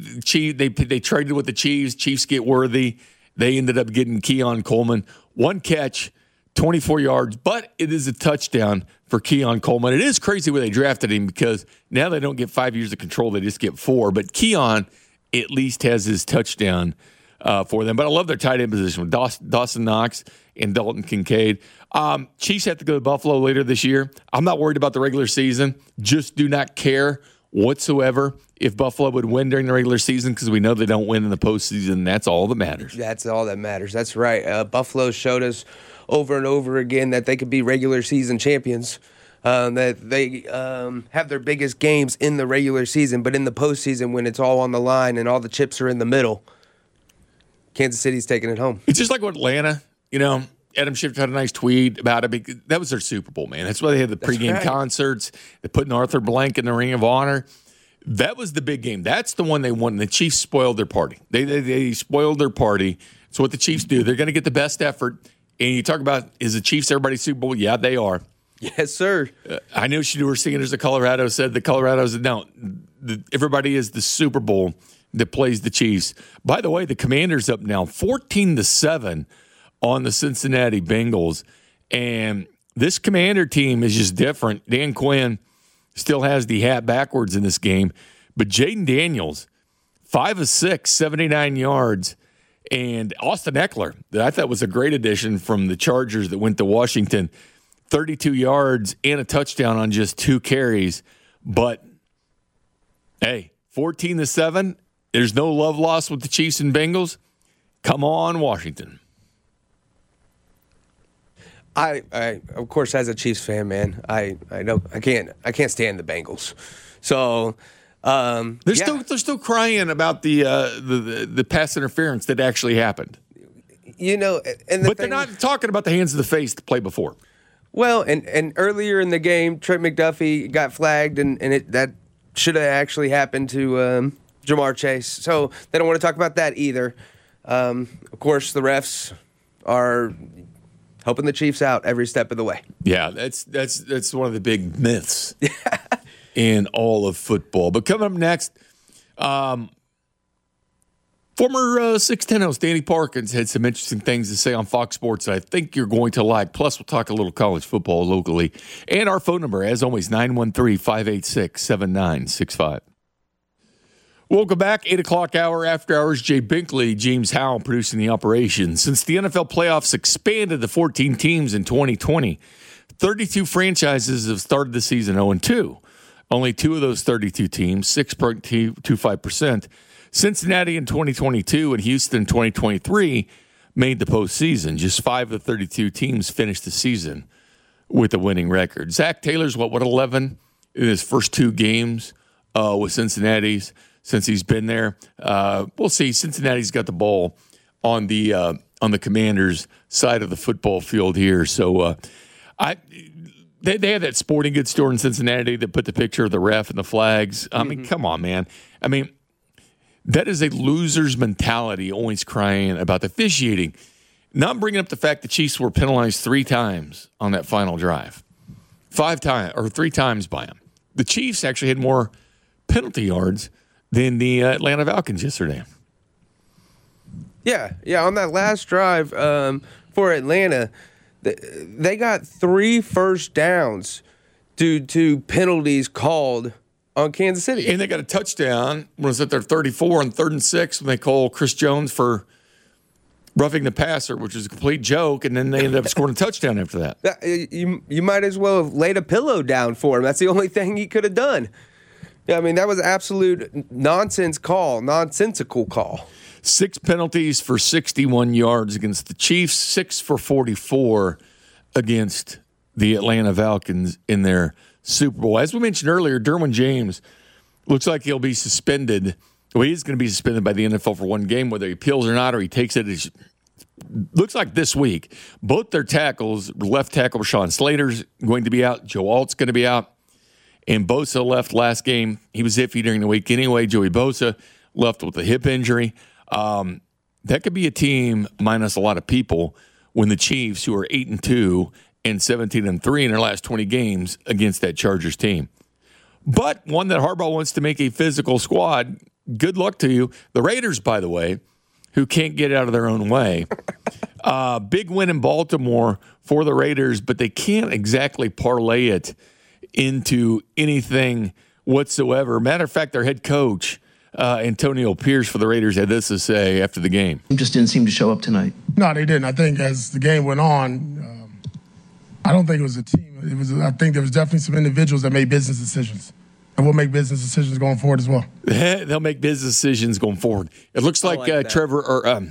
traded with the Chiefs. Chiefs get Worthy. They ended up getting Keon Coleman. 1 catch, 24 yards, but it is a touchdown for Keon Coleman. It is crazy where they drafted him because now they don't get 5 years of control. They just get 4. But Keon at least has his touchdown for them. But I love their tight end position with Dawson Knox and Dalton Kincaid. Chiefs have to go to Buffalo later this year. I'm not worried about the regular season. Just do not care whatsoever if Buffalo would win during the regular season because we know they don't win in the postseason. That's all that matters. That's all that matters. That's right. Buffalo showed us over and over again that they could be regular season champions, that they have their biggest games in the regular season, but in the postseason when it's all on the line and all the chips are in the middle, Kansas City's taking it home. It's just like what Atlanta, Adam Schefter had a nice tweet about it. That was their Super Bowl, man. That's why they had the pregame concerts. They put Arthur Blank in the Ring of Honor. That was the big game. That's the one they won. The Chiefs spoiled their party. They spoiled their party. It's what the Chiefs do. They're going to get the best effort. And you talk about, is the Chiefs everybody's Super Bowl? Yeah, they are. Yes, sir. I knew Shador Sanders of Colorado said the Colorado's, no, everybody is the Super Bowl that plays the Chiefs. By the way, the Commanders up now 14-7 on the Cincinnati Bengals. And this Commander team is just different. Dan Quinn still has the hat backwards in this game. But Jaden Daniels, 5 of 6, 79 yards. And Austin Eckler, that I thought was a great addition from the Chargers that went to Washington, 32 yards and a touchdown on just 2 carries. But, hey, 14-7, there's no love lost with the Chiefs and Bengals. Come on, Washington. I of course, as a Chiefs fan, man, I know I can't stand the Bengals. So they're still crying about the pass interference that actually happened. But they're not talking about the hands of the face to play before. Well, and earlier in the game, Trent McDuffie got flagged, and that should have actually happened to Jamar Chase. So they don't want to talk about that either. Of course, the refs are helping the Chiefs out every step of the way. Yeah, that's one of the big myths in all of football. But coming up next, former 610 host Danny Parkins had some interesting things to say on Fox Sports that I think you're going to like. Plus, we'll talk a little college football locally. And our phone number, as always, 913-586-7965. Welcome back. 8 o'clock hour after hours. Jay Binkley, James Howell producing the operation. Since the NFL playoffs expanded to 14 teams in 2020, 32 franchises have started the season 0-2. Only 2 of those 32 teams, 6.25%, Cincinnati in 2022 and Houston in 2023, made the postseason. Just 5 of the 32 teams finished the season with a winning record. Zach Taylor's, 11 in his first 2 games with Cincinnati's since he's been there. We'll see. Cincinnati's got the ball on the Commanders' side of the football field here. So they had that sporting goods store in Cincinnati that put the picture of the ref and the flags. I mean, come on, man. I mean, that is a loser's mentality, always crying about the officiating. Not bringing up the fact the Chiefs were penalized 3 times on that final drive. 3 times by them. The Chiefs actually had more penalty yards than the Atlanta Falcons yesterday. Yeah, on that last drive for Atlanta, they got 3 first downs due to penalties called on Kansas City. And they got a touchdown when it was at their 34 on 3rd and 6 when they call Chris Jones for roughing the passer, which was a complete joke, and then they ended up scoring a touchdown after that. You might as well have laid a pillow down for him. That's the only thing he could have done. Yeah, I mean, that was absolute nonsensical call. 6 penalties for 61 yards against the Chiefs, 6 for 44 against the Atlanta Falcons in their Super Bowl. As we mentioned earlier, Derwin James looks like he'll be suspended. Well, he's going to be suspended by the NFL for 1 game, whether he appeals or not, or he takes it. Looks like this week. Both their tackles, left tackle Rashawn Slater's going to be out. Joe Alt's going to be out. And Bosa left last game. He was iffy during the week anyway. Joey Bosa left with a hip injury. That could be a team minus a lot of people when the Chiefs, who are 8-2 and 17-3 in their last 20 games against that Chargers team. But one that Harbaugh wants to make a physical squad. Good luck to you. The Raiders, by the way, who can't get out of their own way. Big win in Baltimore for the Raiders, but they can't exactly parlay it into anything whatsoever. Matter of fact, their head coach, Antonio Pierce for the Raiders, had this to say after the game. He just didn't seem to show up tonight. No, they didn't. I think as the game went on, I don't think it was a team. I think there was definitely some individuals that made business decisions. And we'll make business decisions going forward as well. They'll make business decisions going forward. It looks like Gardner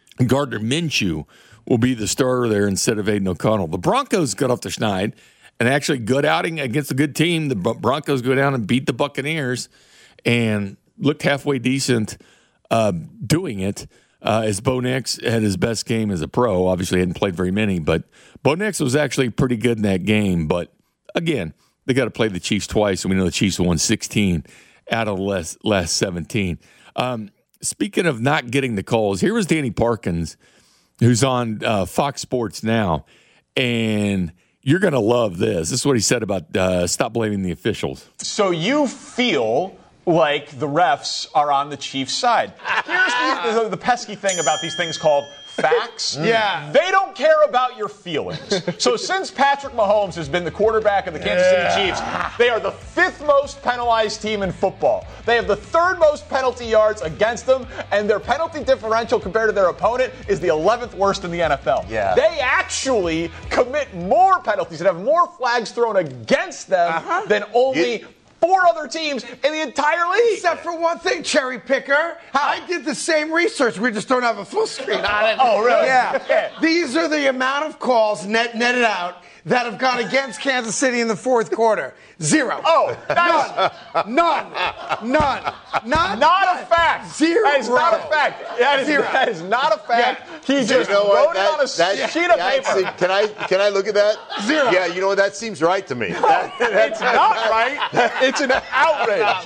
Minshew will be the starter there instead of Aiden O'Connell. The Broncos got off the schneid. And actually, good outing against a good team. The Broncos go down and beat the Buccaneers and looked halfway decent doing it. as Bo Nix had his best game as a pro. Obviously, he hadn't played very many, but Bo Nix was actually pretty good in that game. But again, they got to play the Chiefs twice, and we know the Chiefs won 16 out of the last 17. Speaking of not getting the calls, here was Danny Parkins, who's on Fox Sports now, and you're going to love this. This is what he said about stop blaming the officials. So you feel like the refs are on the Chiefs' side. Here's the pesky thing about these things called facts. Yeah. They don't care about your feelings. So since Patrick Mahomes has been the quarterback of the Kansas City Chiefs, they are the 5th most penalized team in football. They have the 3rd most penalty yards against them, and their penalty differential compared to their opponent is the 11th worst in the NFL. Yeah. They actually commit more penalties and have more flags thrown against them than only 4 other teams in the entire league. Except for one thing, Cherry Picker. I did the same research. We just don't have a full screen on it. Oh, really? Yeah. These are the amount of calls netted out that have gone against Kansas City in the 4th quarter. 0. Oh, None. Not a fact. 0. That is not a fact. That is not a fact. Yeah. He just wrote it on a sheet of paper. Can I look at that? 0. Yeah, you know what? That seems right to me. It's not right. It's an outrage.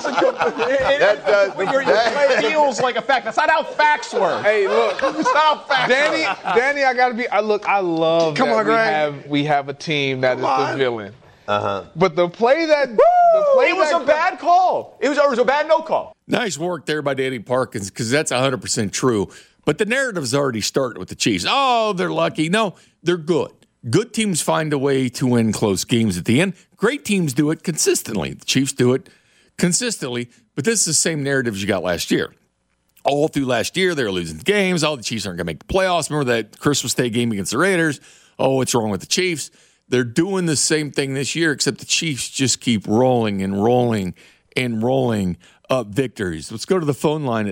It feels like a fact. That's not how facts work. Hey, look. It's not how facts work. Danny, I gotta be. I love Come on, that Greg. we have a team that is the villain. But the play that it was a bad call. It was a bad no call. Nice work there by Danny Parkins, because that's 100% true. But the narrative's already started with the Chiefs. Oh, they're lucky. No, they're good. Good teams find a way to win close games at the end. Great teams do it consistently. The Chiefs do it consistently. But this is the same narrative as you got last year. All through last year, they were losing games. Oh, the Chiefs aren't going to make the playoffs. Remember that Christmas Day game against the Raiders? Oh, what's wrong with the Chiefs? They're doing the same thing this year, except the Chiefs just keep rolling and rolling and rolling up victories. Let's go to the phone line at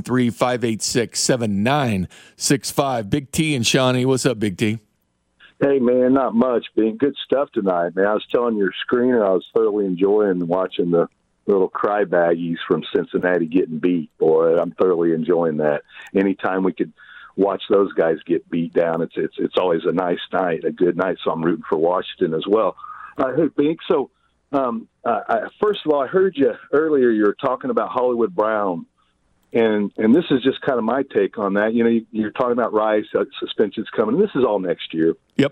913-586-7965. Big T and Shawnee. What's up, Big T? Hey, man, not much. Being good stuff tonight, man. I was telling your screener I was thoroughly enjoying watching the little crybaggies from Cincinnati getting beat. Boy, I'm thoroughly enjoying that. Anytime we could watch those guys get beat down, it's always a nice night, a good night. So I'm rooting for Washington as well. Hey, Bink, so first of all, I heard you earlier. You were talking about Hollywood Brown, and this is just kind of my take on that. You know, you're talking about Rice suspensions coming, and this is all next year. Yep.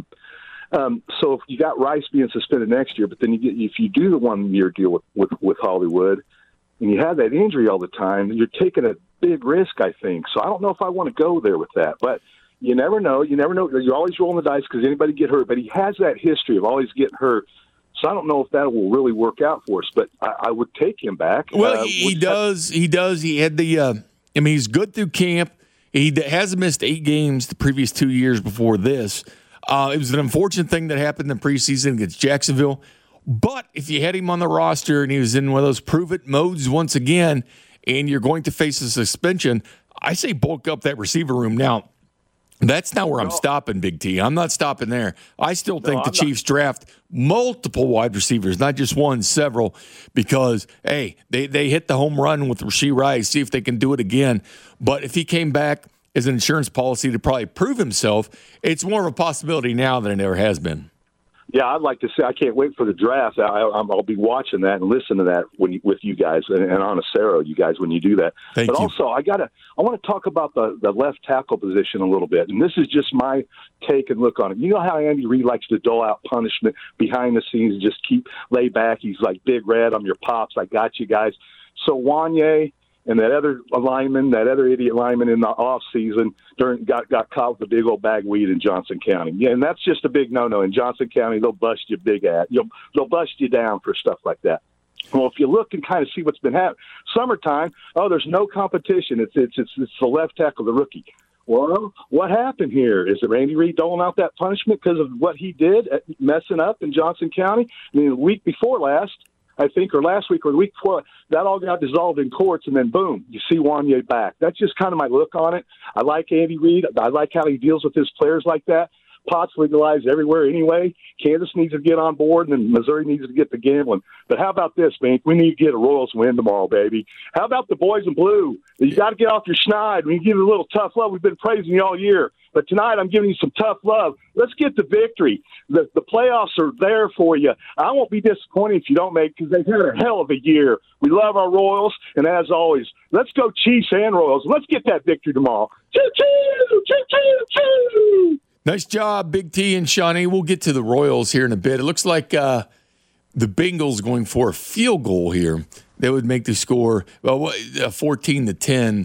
So if you got Rice being suspended next year, but then if you do the 1-year deal with Hollywood, and you have that injury all the time, you're taking a big risk, I think. So I don't know if I want to go there with that. But you never know. You never know. You're always rolling the dice because anybody get hurt. But he has that history of always getting hurt. So I don't know if that will really work out for us. But I would take him back. Well, he does. He does. He had the he's good through camp. He hasn't missed 8 games the previous 2 years before this. It was an unfortunate thing that happened in the preseason against Jacksonville. But if you had him on the roster and he was in one of those prove-it modes once again, and you're going to face a suspension, I say bulk up that receiver room. Now, that's not where I'm stopping, Big T. I'm not stopping there. I still think the Chiefs draft multiple wide receivers, not just one, several, because, hey, they hit the home run with Rashee Rice, see if they can do it again. But if he came back as an insurance policy to probably prove himself, it's more of a possibility now than it ever has been. Yeah, I'd like to say I can't wait for the draft. I'll be watching that and listening to that with you guys and on Acero, you guys, when you do that. Thank you. Also, I want to talk about the left tackle position a little bit, and this is just my take and look on it. You know how Andy Reid likes to dole out punishment behind the scenes, just lay back. He's like Big Red, I'm your pops, I got you guys. So Wanye and that other idiot lineman in the off season got caught with a big old bag of weed in Johnson County. Yeah, and that's just a big no-no. In Johnson County, they'll bust you big at. They'll bust you down for stuff like that. Well, if you look and kind of see what's been happening, summertime, there's no competition. It's the left tackle, the rookie. Well, what happened here? Is it Randy Reid doling out that punishment because of what he did at messing up in Johnson County? I mean, the week before last, I think, or last week or the week before, that all got dissolved in courts, and then boom, you see Wanye back. That's just kind of my look on it. I like Andy Reid. I like how he deals with his players like that. Pot's legalized everywhere anyway. Kansas needs to get on board, and then Missouri needs to get the gambling. But how about this, Bink? We need to get a Royals win tomorrow, baby. How about the boys in blue? You got to get off your schneid. We give you a little tough love. We've been praising you all year. But tonight I'm giving you some tough love. Let's get the victory. The playoffs are there for you. I won't be disappointed if you don't make, because they've had a hell of a year. We love our Royals, and as always, let's go Chiefs and Royals. Let's get that victory tomorrow. Choo-choo! Choo-choo-choo! Nice job, Big T and Shawnee. We'll get to the Royals here in a bit. It looks like the Bengals going for a field goal here. That would make the score 14-10,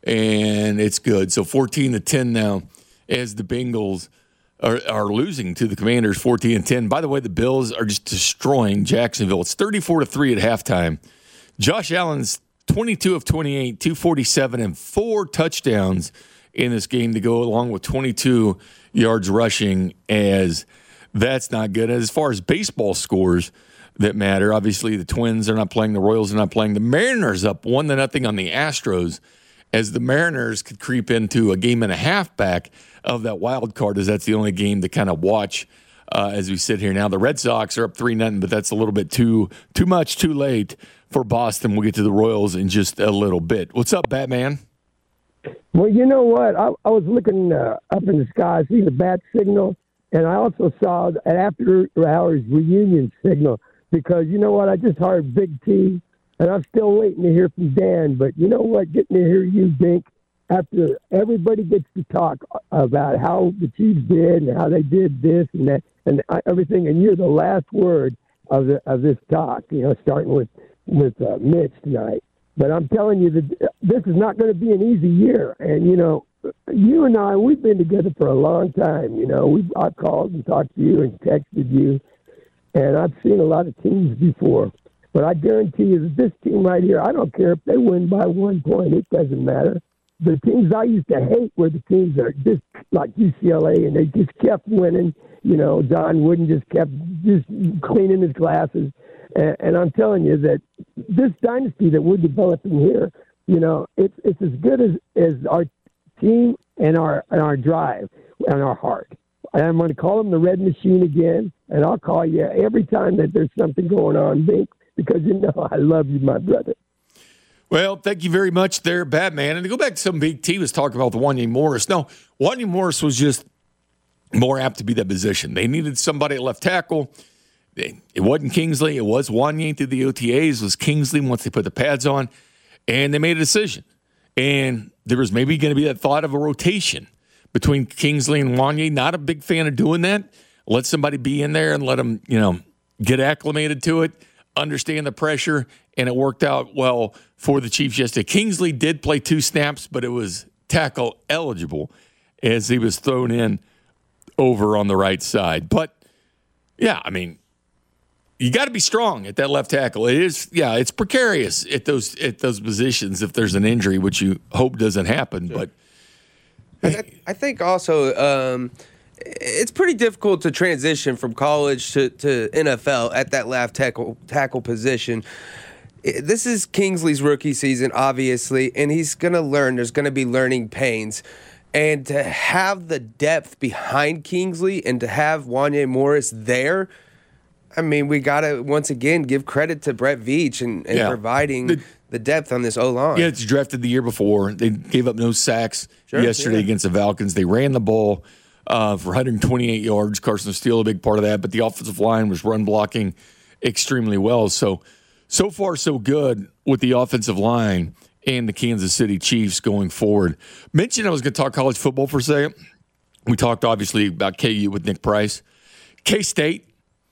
and it's good. So 14-10 now, as the Bengals are losing to the Commanders 14-10. By the way, the Bills are just destroying Jacksonville. It's 34-3 at halftime. Josh Allen's 22 of 28, 247, and 4 touchdowns in this game to go along with 22 yards rushing, as that's not good. As far as baseball scores that matter, obviously the Twins are not playing, the Royals are not playing. The Mariners up 1-0 on the Astros, as the Mariners could creep into a game and a half back of that wild card, as that's the only game to kind of watch as we sit here now. The Red Sox are up 3-0, but that's a little bit too much, too late for Boston. We'll get to the Royals in just a little bit. What's up, Batman? Well, you know what? I was looking up in the sky, see the bat signal, and I also saw an after-hours reunion signal, because you know what? I just heard Big T, and I'm still waiting to hear from Dan. But you know what? Getting to hear you, Bink, after everybody gets to talk about how the Chiefs did and how they did this and that and everything, and you're the last word of this talk, you know, starting with Mitch tonight. But I'm telling you that this is not going to be an easy year. And, you know, you and I, we've been together for a long time. You know, I've called and talked to you and texted you, and I've seen a lot of teams before. But I guarantee you that this team right here, I don't care if they win by 1 point. It doesn't matter. The teams I used to hate were the teams that are just like UCLA, and they just kept winning. You know, Don Wooden just kept just cleaning his glasses. And I'm telling you that this dynasty that we're developing here, you know, it's as good as our team and our drive and our heart. And I'm going to call them the Red Machine again, and I'll call you every time that there's something going on, Bink, because you know I love you, my brother. Well, thank you very much there, Batman. And to go back to something Big T was talking about, the Wanya Morris. No, Wanya Morris was just more apt to be that position. They needed somebody at left tackle. It wasn't Kingsley. It was Wanya through the OTAs. It was Kingsley once they put the pads on. And they made a decision. And there was maybe going to be that thought of a rotation between Kingsley and Wanya. Not a big fan of doing that. Let somebody be in there and let them, you know, get acclimated to it, understand the pressure, and it worked out well for the Chiefs yesterday. Kingsley did play 2 snaps, but it was tackle eligible as he was thrown in over on the right side. But, yeah, I mean, you got to be strong at that left tackle. It is, yeah, it's precarious at those positions if there's an injury, which you hope doesn't happen. But I think also it's pretty difficult to transition from college to NFL at that left tackle position. This is Kingsley's rookie season, obviously, and he's going to learn. There's going to be learning pains. And to have the depth behind Kingsley and to have Wanya Morris there, I mean, we got to, once again, give credit to Brett Veach and providing the depth on this O-line. Yeah, it's drafted the year before. They gave up no sacks yesterday against the Falcons. They ran the ball for 128 yards. Carson Steele, a big part of that. But the offensive line was run blocking extremely well. So far, so good with the offensive line and the Kansas City Chiefs going forward. Mentioned I was going to talk college football for a second. We talked, obviously, about KU with Nick Price. K-State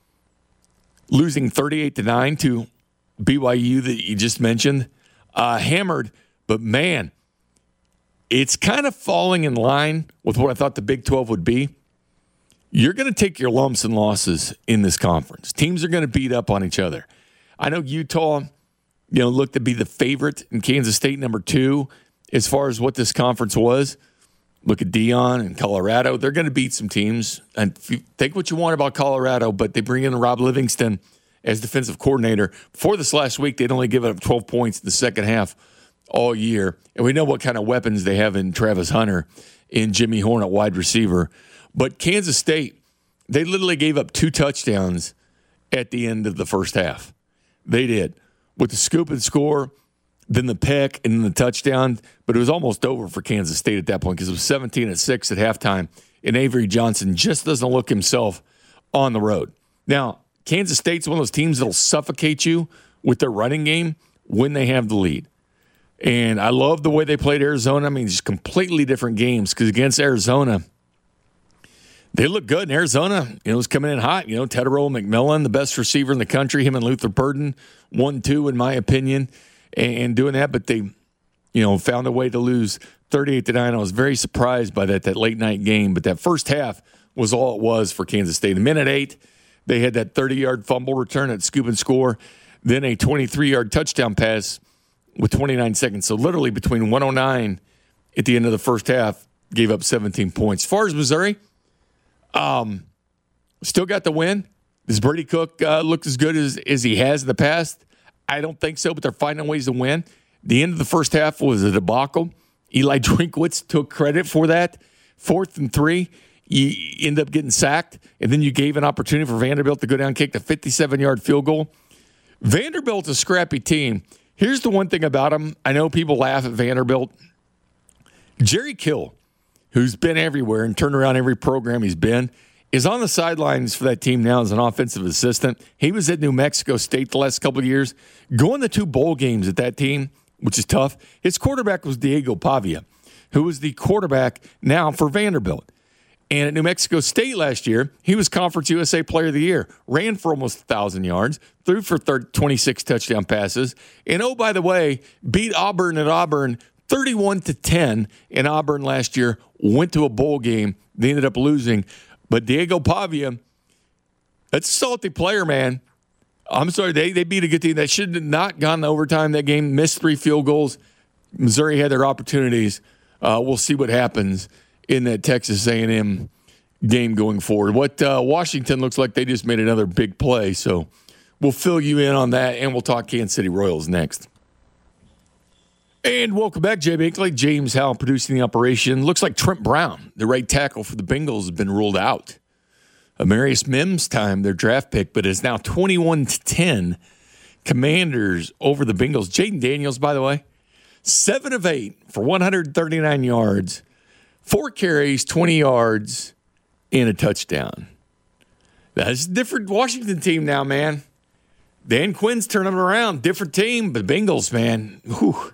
losing 38-9 to BYU that you just mentioned. Hammered, but man, it's kind of falling in line with what I thought the Big 12 would be. You're going to take your lumps and losses in this conference. Teams are going to beat up on each other. I know Utah, looked to be the favorite, and Kansas State number 2 as far as what this conference was. Look at Deion and Colorado. They're going to beat some teams. And think what you want about Colorado, but they bring in Rob Livingston as defensive coordinator. Before this last week, they'd only given up 12 points in the second half all year. And we know what kind of weapons they have in Travis Hunter and Jimmy Horn at wide receiver. But Kansas State, they literally gave up 2 touchdowns at the end of the first half. They did. With the scoop and score, then the pick, and then the touchdown. But it was almost over for Kansas State at that point because it was 17-6 at halftime. And Avery Johnson just doesn't look himself on the road. Now, Kansas State's one of those teams that will suffocate you with their running game when they have the lead. And I love the way they played Arizona. I mean, just completely different games because against Arizona, they look good. And Arizona, was coming in hot. Tetairoa McMillan, the best receiver in the country, him and Luther Burden, 1-2 in my opinion, and doing that. But they, found a way to lose 38-9. I was very surprised by that late night game. But that first half was all it was for Kansas State. In minute 8, they had that 30-yard fumble return at scoop and score, then a 23-yard touchdown pass with 29 seconds. So literally between 109 at the end of the first half, gave up 17 points. As far as Missouri, still got the win. Does Brady Cook look as good as he has in the past? I don't think so, but they're finding ways to win. The end of the first half was a debacle. Eli Drinkwitz took credit for that. 4th and 3, you end up getting sacked, and then you gave an opportunity for Vanderbilt to go down and kick the 57-yard field goal. Vanderbilt's a scrappy team. Here's the one thing about them. I know people laugh at Vanderbilt. Jerry Kill, who's been everywhere and turned around every program he's been, is on the sidelines for that team now as an offensive assistant. He was at New Mexico State the last couple of years, going to 2 bowl games at that team, which is tough. His quarterback was Diego Pavia, who was the quarterback now for Vanderbilt. And at New Mexico State last year, he was Conference USA Player of the Year, ran for almost 1,000 yards, threw for 26 touchdown passes, and oh, by the way, beat Auburn at Auburn 31-10 in Auburn last year, went to a bowl game. They ended up losing. But Diego Pavia, that's a salty player, man. I'm sorry, they beat a good team. That should have not gone to overtime that game, missed 3 field goals. Missouri had their opportunities. We'll see what happens in that Texas A&M game going forward. What Washington looks like, they just made another big play. So we'll fill you in on that, and we'll talk Kansas City Royals next. And welcome back, Jay Binkley. James Howell producing the operation. Looks like Trent Brown, the right tackle for the Bengals, has been ruled out. Amarius Mims time, their draft pick, but it's now 21-10. Commanders over the Bengals. Jaden Daniels, by the way, 7 of 8 for 139 yards, 4 carries, 20 yards, and a touchdown. That's a different Washington team now, man. Dan Quinn's turning them around. Different team, but Bengals, man, whew.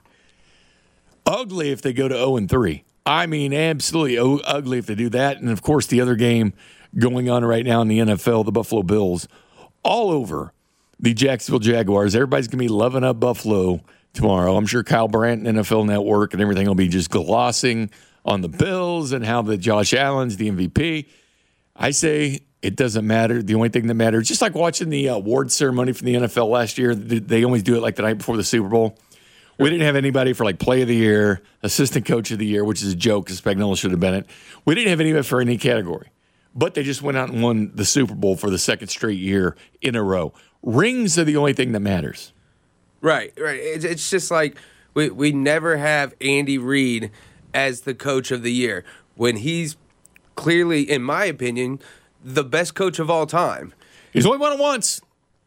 Ugly if they go to 0-3. I mean, absolutely ugly if they do that. And, of course, the other game going on right now in the NFL, the Buffalo Bills, all over the Jacksonville Jaguars. Everybody's going to be loving up Buffalo tomorrow. I'm sure Kyle Brandt and NFL Network and everything will be just glossing on the Bills and how the Josh Allen's the MVP. I say it doesn't matter. The only thing that matters, just like watching the award ceremony from the NFL last year, they always do it like the night before the Super Bowl. We didn't have anybody for like play of the year, assistant coach of the year, which is a joke because Spagnuolo should have been it. We didn't have anybody for any category. But they just went out and won the Super Bowl for the 2nd straight year in a row. Rings are the only thing that matters. Right. It's just like we never have Andy Reid as the coach of the year when he's clearly, in my opinion, the best coach of all time. He's only won it once.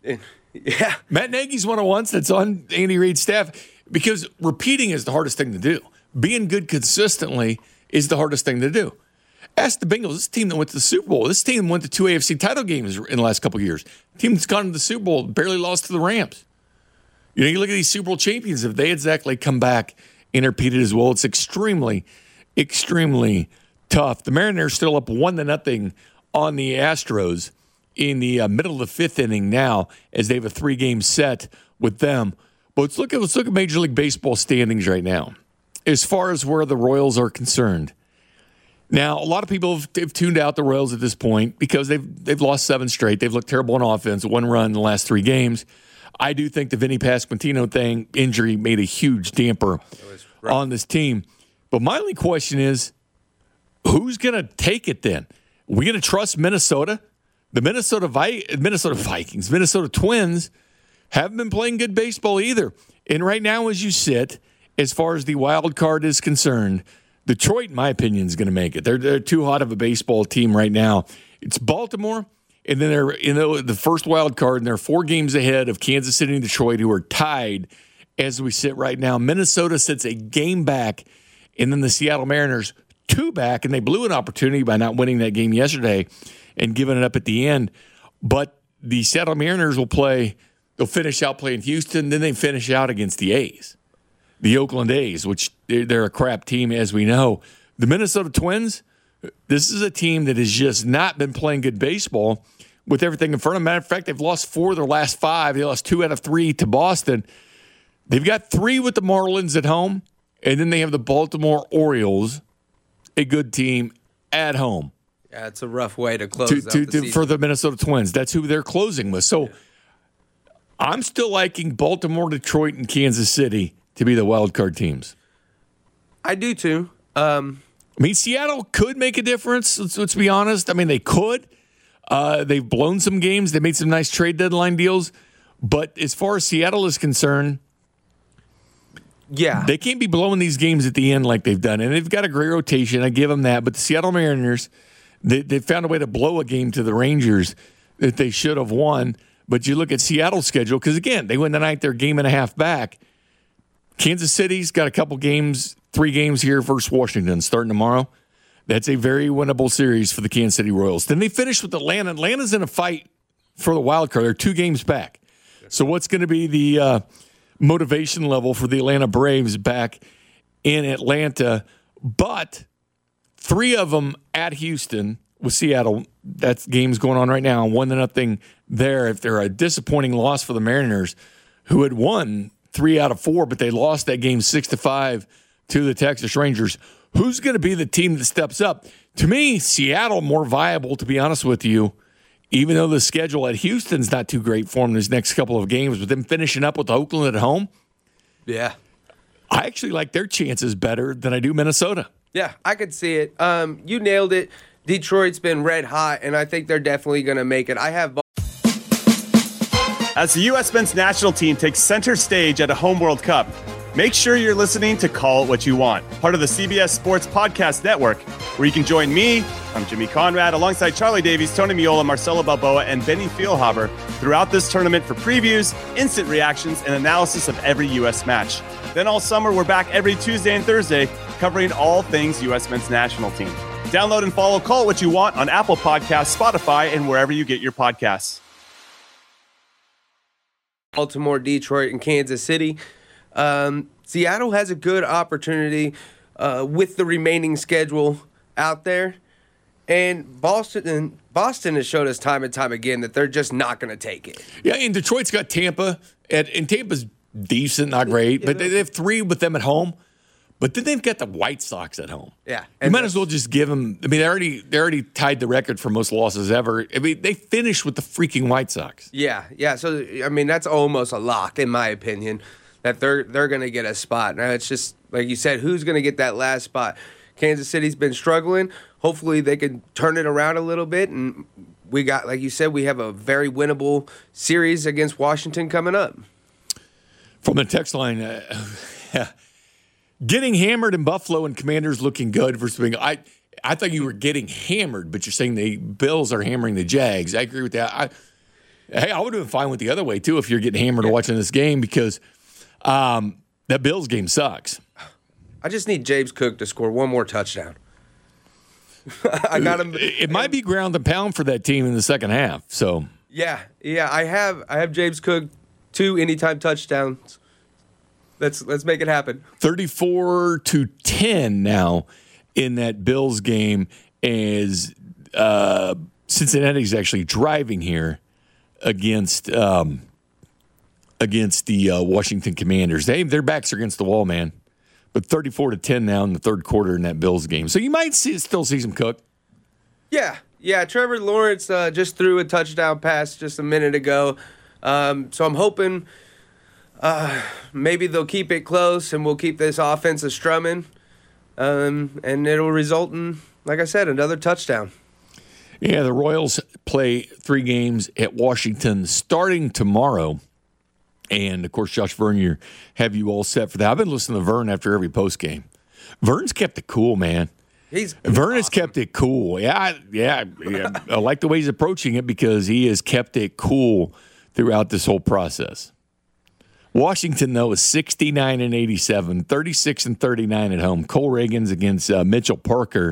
Yeah. Matt Nagy's won it once. That's on Andy Reid's staff. Because repeating is the hardest thing to do. Being good consistently is the hardest thing to do. Ask the Bengals, this team that went to the Super Bowl. This team went to 2 AFC title games in the last couple of years. The team that's gone to the Super Bowl barely lost to the Rams. You look at these Super Bowl champions. If they exactly come back and repeated as well, it's extremely, extremely tough. The Mariners still up 1-0 on the Astros in the middle of the 5th inning now as they have a 3-game set with them. But let's look at Major League Baseball standings right now as far as where the Royals are concerned. Now, a lot of people have tuned out the Royals at this point because they've lost 7 straight. They've looked terrible on offense, 1 run in the last 3 games. I do think the Vinny Pasquantino injury made a huge damper on this team. But my only question is, who's going to take it then? Are we going to trust Minnesota? The Minnesota Vikings, Minnesota Twins haven't been playing good baseball either. And right now, as you sit, as far as the wild card is concerned, Detroit, in my opinion, is going to make it. They're too hot of a baseball team right now. It's Baltimore, and then they're in the first wild card, and they're 4 games ahead of Kansas City and Detroit, who are tied as we sit right now. Minnesota sits a game back, and then the Seattle Mariners 2 back, and they blew an opportunity by not winning that game yesterday and giving it up at the end. But the Seattle Mariners they'll finish out playing Houston, then they finish out against the A's. The Oakland A's, which they're a crap team, as we know. The Minnesota Twins, this is a team that has just not been playing good baseball with everything in front of them. Matter of fact, they've lost 4 of their last 5. They lost 2 out of 3 to Boston. They've got 3 with the Marlins at home, and then they have the Baltimore Orioles, a good team, at home. Yeah, it's a rough way to close out the season. For the Minnesota Twins. That's who they're closing with. So I'm still liking Baltimore, Detroit, and Kansas City to be the wild card teams. I do too. Seattle could make a difference. Let's be honest. They could. They've blown some games. They made some nice trade deadline deals. But as far as Seattle is concerned, they can't be blowing these games at the end like they've done. And they've got a great rotation. I give them that. But the Seattle Mariners, they found a way to blow a game to the Rangers that they should have won. But you look at Seattle's schedule, because, again, they win tonight. They're a game and a half back. Kansas City's got a couple games, 3 games here versus Washington starting tomorrow. That's a very winnable series for the Kansas City Royals. Then they finish with Atlanta. Atlanta's in a fight for the wild card. They're 2 games back. So what's going to be the motivation level for the Atlanta Braves back in Atlanta? But 3 of them at Houston with Seattle. That game's going on right now. 1-0 there. If they're a disappointing loss for the Mariners, who had won 3 out of 4, but they lost that game 6-5 to the Texas Rangers. Who's going to be the team that steps up? To me, Seattle more viable, to be honest with you, even though the schedule at Houston's not too great for them this next couple of games, with them finishing up with Oakland at home. Yeah. I actually like their chances better than I do Minnesota. Yeah, I could see it. You nailed it. Detroit's been red hot, and I think they're definitely going to make it. As the U.S. men's national team takes center stage at a home World Cup, make sure you're listening to Call It What You Want, part of the CBS Sports Podcast Network, where you can join me, I'm Jimmy Conrad, alongside Charlie Davies, Tony Miola, Marcelo Balboa, and Benny Feilhaber throughout this tournament for previews, instant reactions, and analysis of every U.S. match. Then all summer, we're back every Tuesday and Thursday, covering all things U.S. men's national team. Download and follow Call It What You Want on Apple Podcasts, Spotify, and wherever you get your podcasts. Baltimore, Detroit, and Kansas City. Seattle has a good opportunity with the remaining schedule out there. And Boston has showed us time and time again that they're just not going to take it. Yeah, and Detroit's got Tampa. And Tampa's decent, not great, but they have 3 with them at home. But then they've got the White Sox at home. Yeah. You might as well just give them. They already tied the record for most losses ever. They finished with the freaking White Sox. Yeah. So, that's almost a lock, in my opinion, that they're going to get a spot. Now, it's just, like you said, who's going to get that last spot? Kansas City's been struggling. Hopefully they can turn it around a little bit. And we got, like you said, we have a very winnable series against Washington coming up. From the text line, getting hammered in Buffalo and Commanders looking good versus being. I thought you were getting hammered, but you're saying the Bills are hammering the Jags. I agree with that. I would have been fine with the other way too if you're getting hammered watching this game, because that Bills game sucks. I just need James Cook to score one more touchdown. I got him. It might be ground and pound for that team in the second half. So yeah. I have James Cook 2 anytime touchdowns. Let's make it happen. 34-10 now in that Bills game, as Cincinnati's actually driving here against the Washington Commanders. Their backs are against the wall, man. But 34-10 now in the third quarter in that Bills game. So you might still see some Cook. Yeah. Trevor Lawrence just threw a touchdown pass just a minute ago. So I'm hoping maybe they'll keep it close and we'll keep this offense a strumming. And it'll result in, like I said, another touchdown. Yeah, the Royals play 3 games at Washington starting tomorrow. And, of course, Josh Vernier have you all set for that. I've been listening to Vern after every post game. Vern's kept it cool, man. Vern has kept it cool. Yeah. I like the way he's approaching it because he has kept it cool throughout this whole process. Washington, though, is 69-87, 36-39 at home. Cole Reagans against Mitchell Parker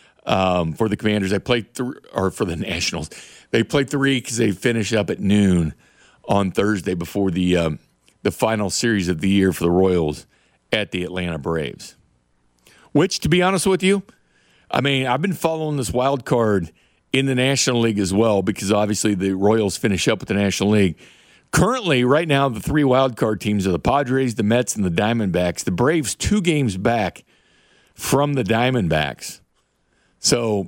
for the Commanders. They played for the Nationals. They played 3 because they finish up at noon on Thursday before the final series of the year for the Royals at the Atlanta Braves. Which, to be honest with you, I mean, I've been following this wild card in the National League as well because obviously the Royals finish up with the National League. Currently, right now, the 3 wild card teams are the Padres, the Mets, and the Diamondbacks. The Braves 2 games back from the Diamondbacks. So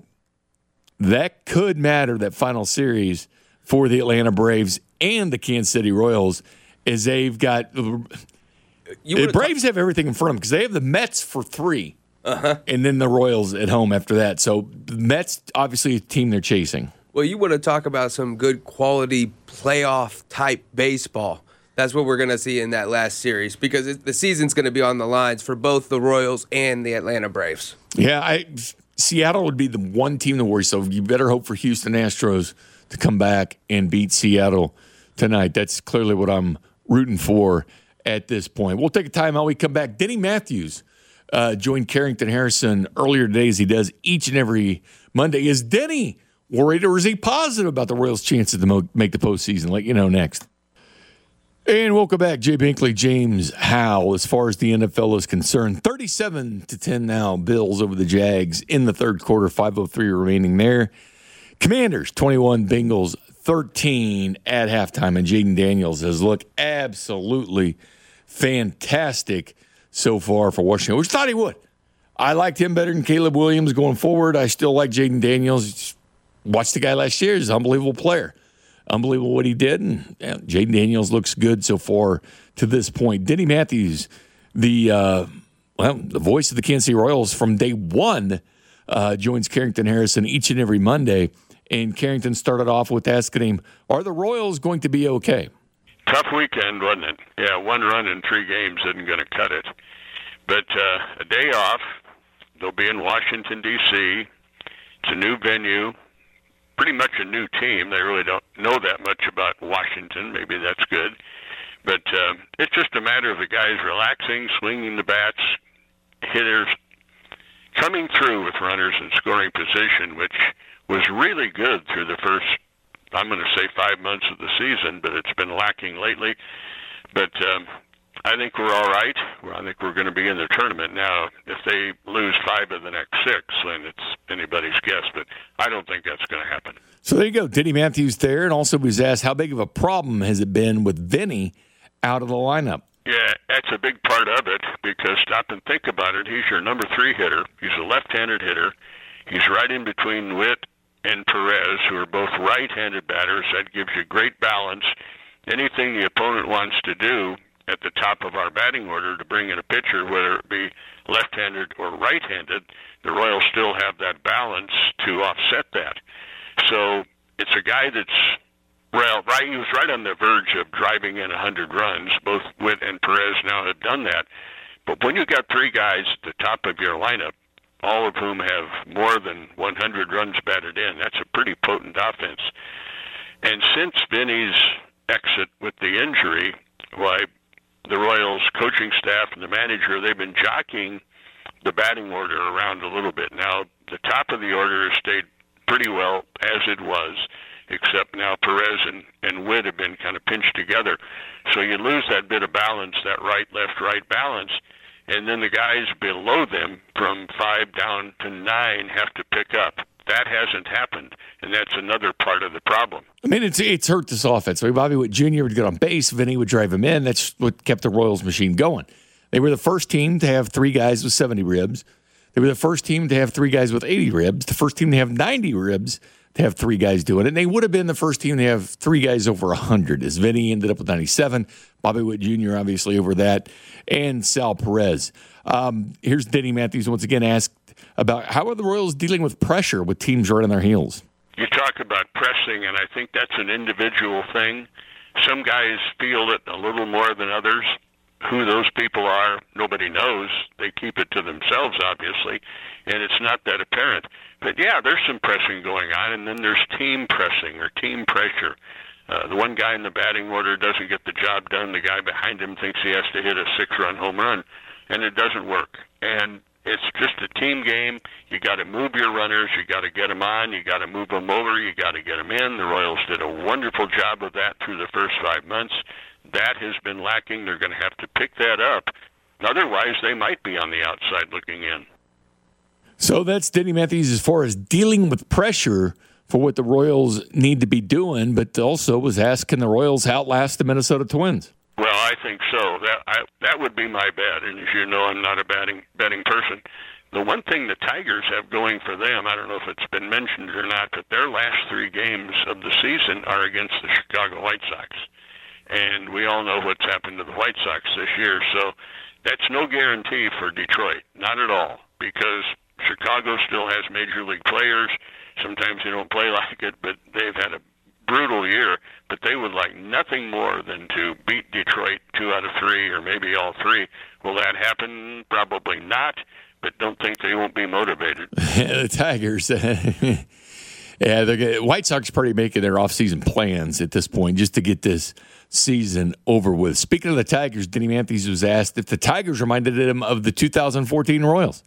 that could matter, that final series, for the Atlanta Braves and the Kansas City Royals, as they've got the Braves have everything in front of them because they have the Mets for 3. And then the Royals at home after that. So the Mets, obviously, a team they're chasing. Well, you want to talk about some good quality playoff-type baseball. That's what we're going to see in that last series because the season's going to be on the lines for both the Royals and the Atlanta Braves. Yeah, Seattle would be the one team to worry, so you better hope for Houston Astros to come back and beat Seattle tonight. That's clearly what I'm rooting for at this point. We'll take a timeout. We come back. Denny Matthews joined Carrington Harrison earlier today, as he does each and every Monday. Is Denny worried, or is he positive about the Royals' chances to make the postseason? Let you know next. And welcome back, Jay Binkley, James Howell. As far as the NFL is concerned, 37-10 now, Bills over the Jags in the third quarter, 5:03 remaining there. Commanders, 21, Bengals, 13 at halftime. And Jaden Daniels has looked absolutely fantastic so far for Washington, which thought he would. I liked him better than Caleb Williams going forward. I still like Jaden Daniels. Watched the guy last year. He's an unbelievable player. Unbelievable what he did. And Jaden Daniels looks good so far to this point. Denny Matthews, the voice of the Kansas City Royals from day one, joins Carrington Harrison each and every Monday. And Carrington started off with asking him, are the Royals going to be okay? Tough weekend, wasn't it? Yeah, 1 run in 3 games isn't going to cut it. But a day off, they'll be in Washington, D.C. It's a new venue, pretty much a new team. They really don't know that much about Washington. Maybe that's good. But it's just a matter of the guys relaxing, swinging the bats, hitters coming through with runners in scoring position, which was really good through the first, I'm going to say 5 months of the season, but it's been lacking lately. But I think we're all right. I think we're going to be in the tournament. Now, if they lose 5 of the next 6, then it's anybody's guess, but I don't think that's going to happen. So there you go. Denny Matthews there, and also was asked, how big of a problem has it been with Vinny out of the lineup? Yeah, that's a big part of it, because stop and think about it. He's your number 3 hitter. He's a left-handed hitter. He's right in between Witt and Perez, who are both right-handed batters. That gives you great balance. Anything the opponent wants to do at the top of our batting order to bring in a pitcher, whether it be left-handed or right-handed, the Royals still have that balance to offset that. So it's a guy that's, well, right. He was right on the verge of driving in 100 runs. Both Witt and Perez now have done that. But when you've got 3 guys at the top of your lineup, all of whom have more than 100 runs batted in, that's a pretty potent offense. And since Vinny's exit with the injury, why, the Royals coaching staff and the manager, they've been jockeying the batting order around a little bit. Now, the top of the order has stayed pretty well as it was, except now Perez and Witt have been kind of pinched together. So you lose that bit of balance, that right, left, right balance, and then the guys below them from 5 down to 9 have to pick up. That hasn't happened, and that's another part of the problem. I mean, it's hurt this offense. I mean, Bobby Witt Jr. would get on base, Vinny would drive him in. That's what kept the Royals machine going. They were the first team to have 3 guys with 70 ribs. They were the first team to have 3 guys with 80 ribs. The first team to have 90 ribs to have 3 guys doing it. And they would have been the first team to have 3 guys over 100, as Vinny ended up with 97. Bobby Witt Jr. obviously over that, and Sal Perez. Here's Denny Matthews once again asked about how are the Royals dealing with pressure with teams right on their heels. You talk about pressing, and I think that's an individual thing. Some guys feel it a little more than others. who those people are, nobody knows. They keep it to themselves, obviously, and it's not that apparent. But, yeah, there's some pressing going on, and then there's team pressing or team pressure. The one guy in the batting order doesn't get the job done. The guy behind him thinks he has to hit a 6-run home run, and it doesn't work. And it's just a team game. You got to move your runners. You got to get them on. You got to move them over. You got to get them in. The Royals did a wonderful job of that through the first 5 months. That has been lacking. They're going to have to pick that up. Otherwise, they might be on the outside looking in. So that's Denny Matthews as far as dealing with pressure for what the Royals need to be doing, but also was asked, can the Royals outlast the Minnesota Twins? Well, I think so. That would be my bet. And as you know, I'm not a betting person. The one thing the Tigers have going for them, I don't know if it's been mentioned or not, but their last 3 games of the season are against the Chicago White Sox. And we all know what's happened to the White Sox this year. So that's no guarantee for Detroit, not at all, because Chicago still has major league players. Sometimes they don't play like it, but they've had a brutal year. But they would like nothing more than to beat Detroit 2 out of 3 or maybe all 3. Will that happen? Probably not, but don't think they won't be motivated. The Tigers, yeah, the White Sox are probably making their offseason plans at this point just to get this season over with. Speaking of the Tigers, Denny Matthews was asked if the Tigers reminded him of the 2014 Royals.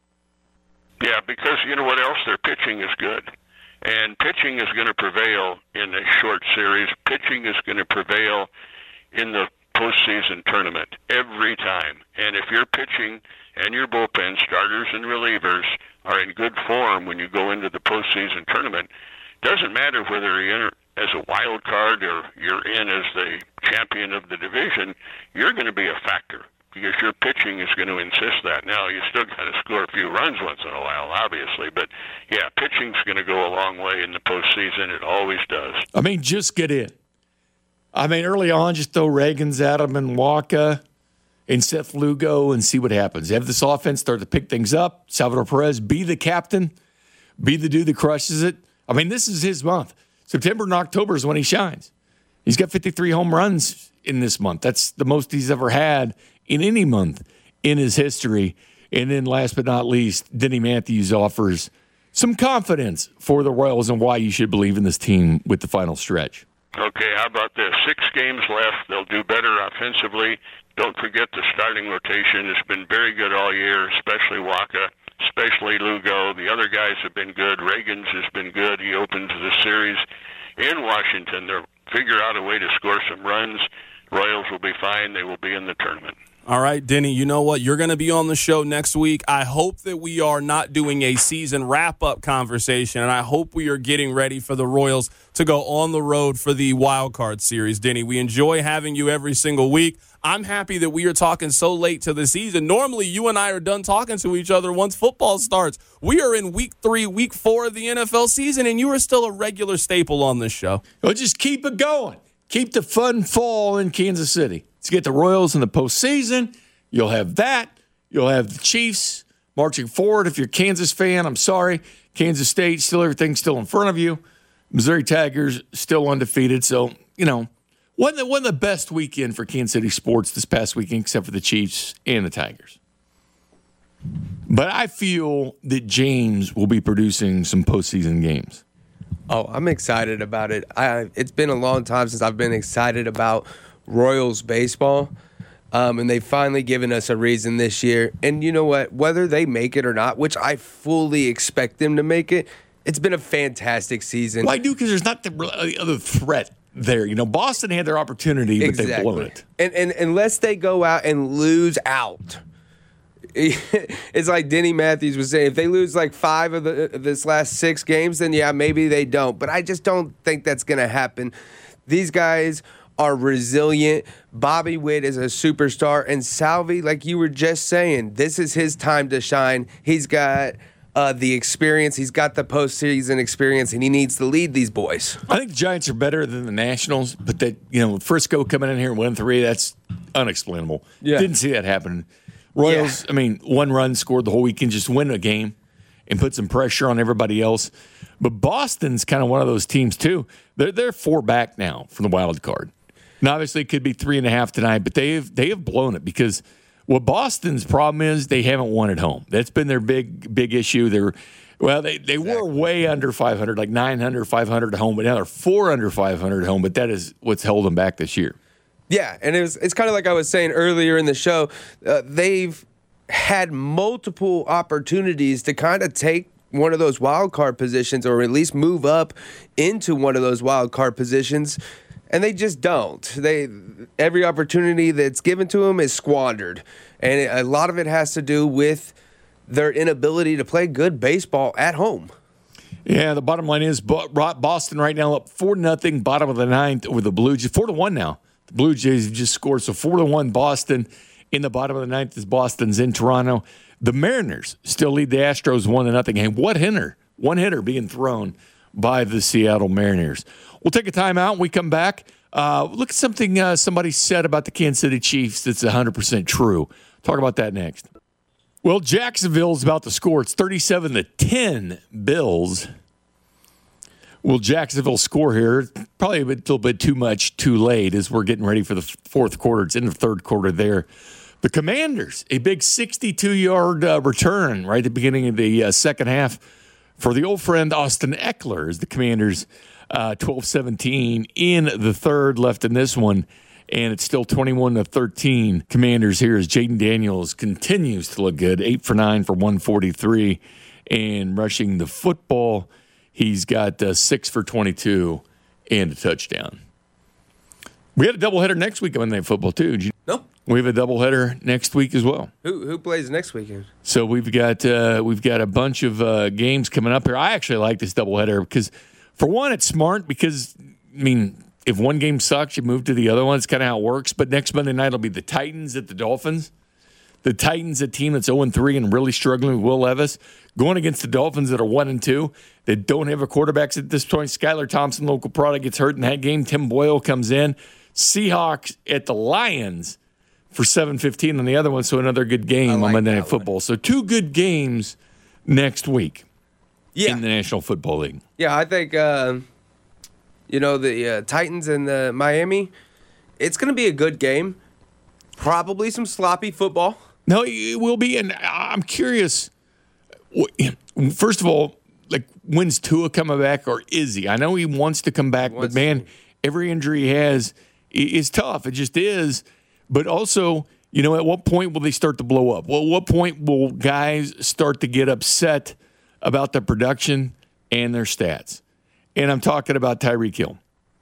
Yeah, because you know what else? Their pitching is good. And pitching is going to prevail in a short series. Pitching is going to prevail in the postseason tournament every time. And if your pitching and your bullpen starters and relievers are in good form when you go into the postseason tournament, doesn't matter whether you're in as a wild card or you're in as the champion of the division, you're going to be a factor because your pitching is going to insist that. Now, you still got to score a few runs once in a while, obviously, but yeah, pitching's going to go a long way in the postseason. It always does. I mean, just get in. I mean, early on, just throw Reagans at him and Waka and Seth Lugo and see what happens. Have this offense start to pick things up. Salvador Perez, be the captain, be the dude that crushes it. I mean, this is his month. September and October is when he shines. He's got 53 home runs in this month. That's the most he's ever had in any month in his history. And then last but not least, Denny Matthews offers some confidence for the Royals and why you should believe in this team with the final stretch. Okay, how about this? 6 games left. They'll do better offensively. Don't forget the starting rotation has been very good all year, especially Waka, especially Lugo. The other guys have been good. Reagans has been good. He opens the series in Washington. They'll figure out a way to score some runs. Royals will be fine. They will be in the tournament. All right, Denny, you know what? You're going to be on the show next week. I hope that we are not doing a season wrap-up conversation, and I hope we are getting ready for the Royals to go on the road for the Wild Card Series. Denny, we enjoy having you every single week. I'm happy that we are talking so late to the season. Normally, you and I are done talking to each other once football starts. We are in week 3, week 4 of the NFL season, and you are still a regular staple on this show. Well, just keep it going. Keep the fun fall in Kansas City. To get the Royals in the postseason, you'll have that. You'll have the Chiefs marching forward. If you're a Kansas fan, I'm sorry. Kansas State, still everything's still in front of you. Missouri Tigers still undefeated. So, you know, wasn't the best weekend for Kansas City sports this past weekend, except for the Chiefs and the Tigers. But I feel that James will be producing some postseason games. Oh, I'm excited about it. It's been a long time since I've been excited about Royals baseball, and they've finally given us a reason this year. And you know what? Whether they make it or not, which I fully expect them to make it, it's been a fantastic season. Well, I do, because there's not the other threat there. You know, Boston had their opportunity, but they've blown it. And unless they go out and lose out, it's like Denny Matthews was saying, if they lose like 5 of this last 6 games, then yeah, maybe they don't. But I just don't think that's going to happen. These guys are resilient. Bobby Witt is a superstar. And Salvi, like you were just saying, this is his time to shine. He's got the experience. He's got the postseason experience, and he needs to lead these boys. I think the Giants are better than the Nationals, but that, you know, Frisco coming in here and winning 3, that's unexplainable. Yeah. Didn't see that happen. Royals, I mean, 1 run scored the whole weekend, just win a game and put some pressure on everybody else. But Boston's kind of one of those teams, too. They're 4 back now from the wild card. And obviously it could be 3.5 tonight, but they have blown it because what Boston's problem is they haven't won at home. That's been their big issue. They were way under 500, like 900, 500 at home, but now they're 4 under 500 at home, but that is what's held them back this year. Yeah, and it's kind of like I was saying earlier in the show. They've had multiple opportunities to kind of take one of those wild card positions or at least move up into one of those wild card positions, and they just don't. Every opportunity that's given to them is squandered, and a lot of it has to do with their inability to play good baseball at home. Yeah, the bottom line is Boston right now up 4-0, bottom of the ninth over the Blue Jays. 4-1 now. The Blue Jays have just scored, so 4-1 Boston. In the bottom of the ninth as Boston's in Toronto. The Mariners still lead the Astros 1-0. And one hitter being thrown by the Seattle Mariners. We'll take a timeout. When we come back. Look at something somebody said about the Kansas City Chiefs that's 100% true. Talk about that next. Well, Jacksonville's about to score. It's 37-10 Bills. Will Jacksonville score here? Probably a little bit too much too late as we're getting ready for the fourth quarter. It's in the third quarter there. The Commanders, a big 62-yard return right at the beginning of the second half for the old friend Austin Eckler as the Commanders 12-17 in the third, left in this one, and it's still 21-13 Commanders here as Jaden Daniels continues to look good, 8 for 9 for 143, and rushing the football. He's got 6 for 22 and a touchdown. We had a doubleheader next week on Monday Night Football, too. No. We have a doubleheader next week as well. Who plays next weekend? So we've got a bunch of games coming up here. I actually like this doubleheader because, for one, it's smart because, I mean, if one game sucks, you move to the other one. It's kind of how it works. But next Monday night will be the Titans at the Dolphins. The Titans, a team that's 0-3 and really struggling with Will Levis, going against the Dolphins that are 1-2. They don't have a quarterback at this point. Skylar Thompson, local product, gets hurt in that game. Tim Boyle comes in. Seahawks at the Lions for 7:15 on the other one, so another good game on Monday Night Football. So 2 good games next week in the National Football League. Yeah, I think, the Titans and the Miami, it's going to be a good game. Probably some sloppy football. No, it will be, and I'm curious. First of all, like, when's Tua coming back, or is he? I know he wants to come back, but man, every injury he has is tough. It just is. But also, at what point will they start to blow up? Well, at what point will guys start to get upset about the production and their stats? And I'm talking about Tyreek Hill.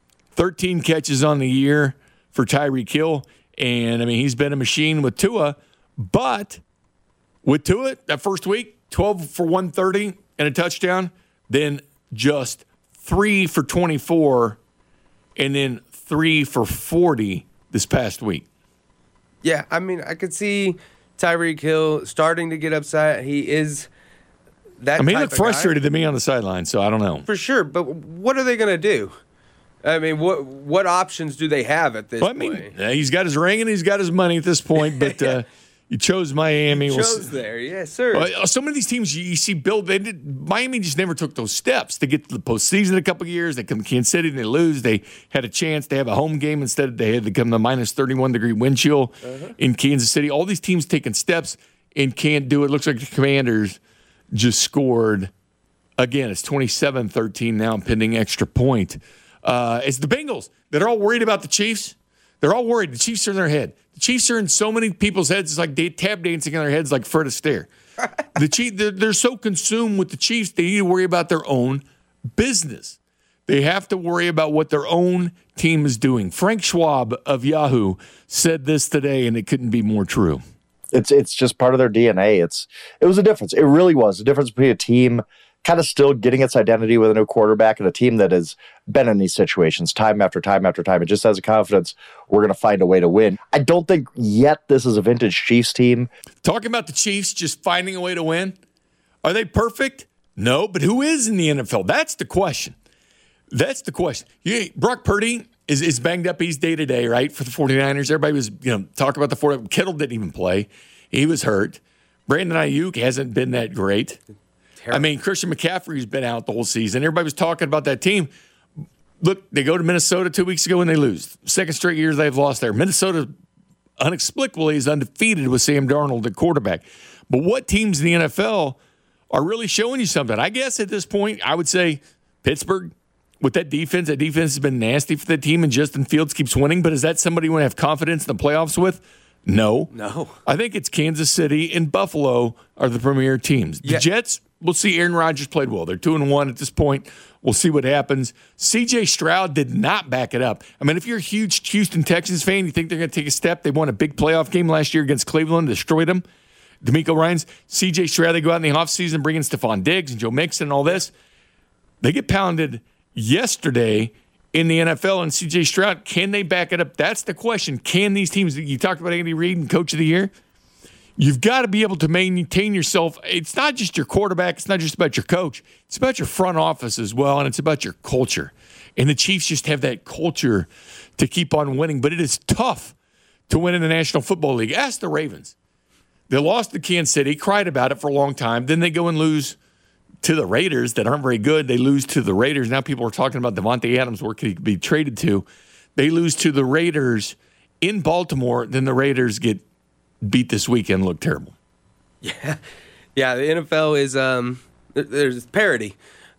13 catches on the year for Tyreek Hill. And, I mean, he's been a machine with Tua. But with Tua, that first week, 12 for 130 and a touchdown. Then just 3 for 24 and then 3 for 40 this past week. Yeah, I mean, I could see Tyreek Hill starting to get upset. He is that. I mean, he looked frustrated to me on the sideline, so I don't know. For sure, but what are they going to do? I mean, what options do they have at this point? I mean, he's got his ring and he's got his money at this point, but you chose Miami. There, yes, sir. Some of these teams you see build. Miami just never took those steps to get to the postseason. A couple of years, they come to Kansas City and they lose. They had a chance to have a home game instead. They had to come to minus 31-degree wind chill in Kansas City. All these teams taking steps and can't do it. Looks like the Commanders just scored again. It's 27-13 now, pending extra point. It's the Bengals that are all worried about the Chiefs. They're all worried. The Chiefs are in their head. The Chiefs are in so many people's heads. It's like they tap dancing in their heads like Fred Astaire. They're so consumed with the Chiefs, they need to worry about their own business. They have to worry about what their own team is doing. Frank Schwab of Yahoo said this today, and it couldn't be more true. It's just part of their DNA. It was a difference. It really was a difference between a team kind of still getting its identity with a new quarterback and a team that has been in these situations time after time after time. It just has a confidence we're going to find a way to win. I don't think yet this is a vintage Chiefs team. Talking about the Chiefs just finding a way to win, are they perfect? No, but who is in the NFL? That's the question. Brock Purdy is banged up. He's day-to-day, right, for the 49ers. Everybody was talking about the 49ers. Kittle didn't even play. He was hurt. Brandon Ayuk hasn't been that great. I mean, Christian McCaffrey's been out the whole season. Everybody was talking about that team. Look, they go to Minnesota 2 weeks ago and they lose. Second straight year they've lost there. Minnesota, inexplicably, is undefeated with Sam Darnold at quarterback. But what teams in the NFL are really showing you something? I guess at this point, I would say Pittsburgh with that defense. That defense has been nasty for the team, and Justin Fields keeps winning. But is that somebody you want to have confidence in the playoffs with? No. I think it's Kansas City and Buffalo are the premier teams. The Jets, we'll see. Aaron Rodgers played well. They're 2-1 at this point. We'll see what happens. C.J. Stroud did not back it up. I mean, if you're a huge Houston Texans fan, you think they're going to take a step. They won a big playoff game last year against Cleveland, destroyed them. DeMeco Ryans, C.J. Stroud, they go out in the offseason, bring in Stephon Diggs and Joe Mixon and all this. They get pounded yesterday in the NFL, and C.J. Stroud, can they back it up? That's the question. Can these teams, you talked about Andy Reid and Coach of the Year, you've got to be able to maintain yourself. It's not just your quarterback. It's not just about your coach. It's about your front office as well, and it's about your culture. And the Chiefs just have that culture to keep on winning. But it is tough to win in the National Football League. Ask the Ravens. They lost to Kansas City, cried about it for a long time. Then they go and lose to the Raiders that aren't very good. They lose to the Raiders. Now people are talking about Devontae Adams, where could he be traded to. They lose to the Raiders in Baltimore. Then the Raiders get beat this weekend, look terrible. Yeah, the NFL is there's parity.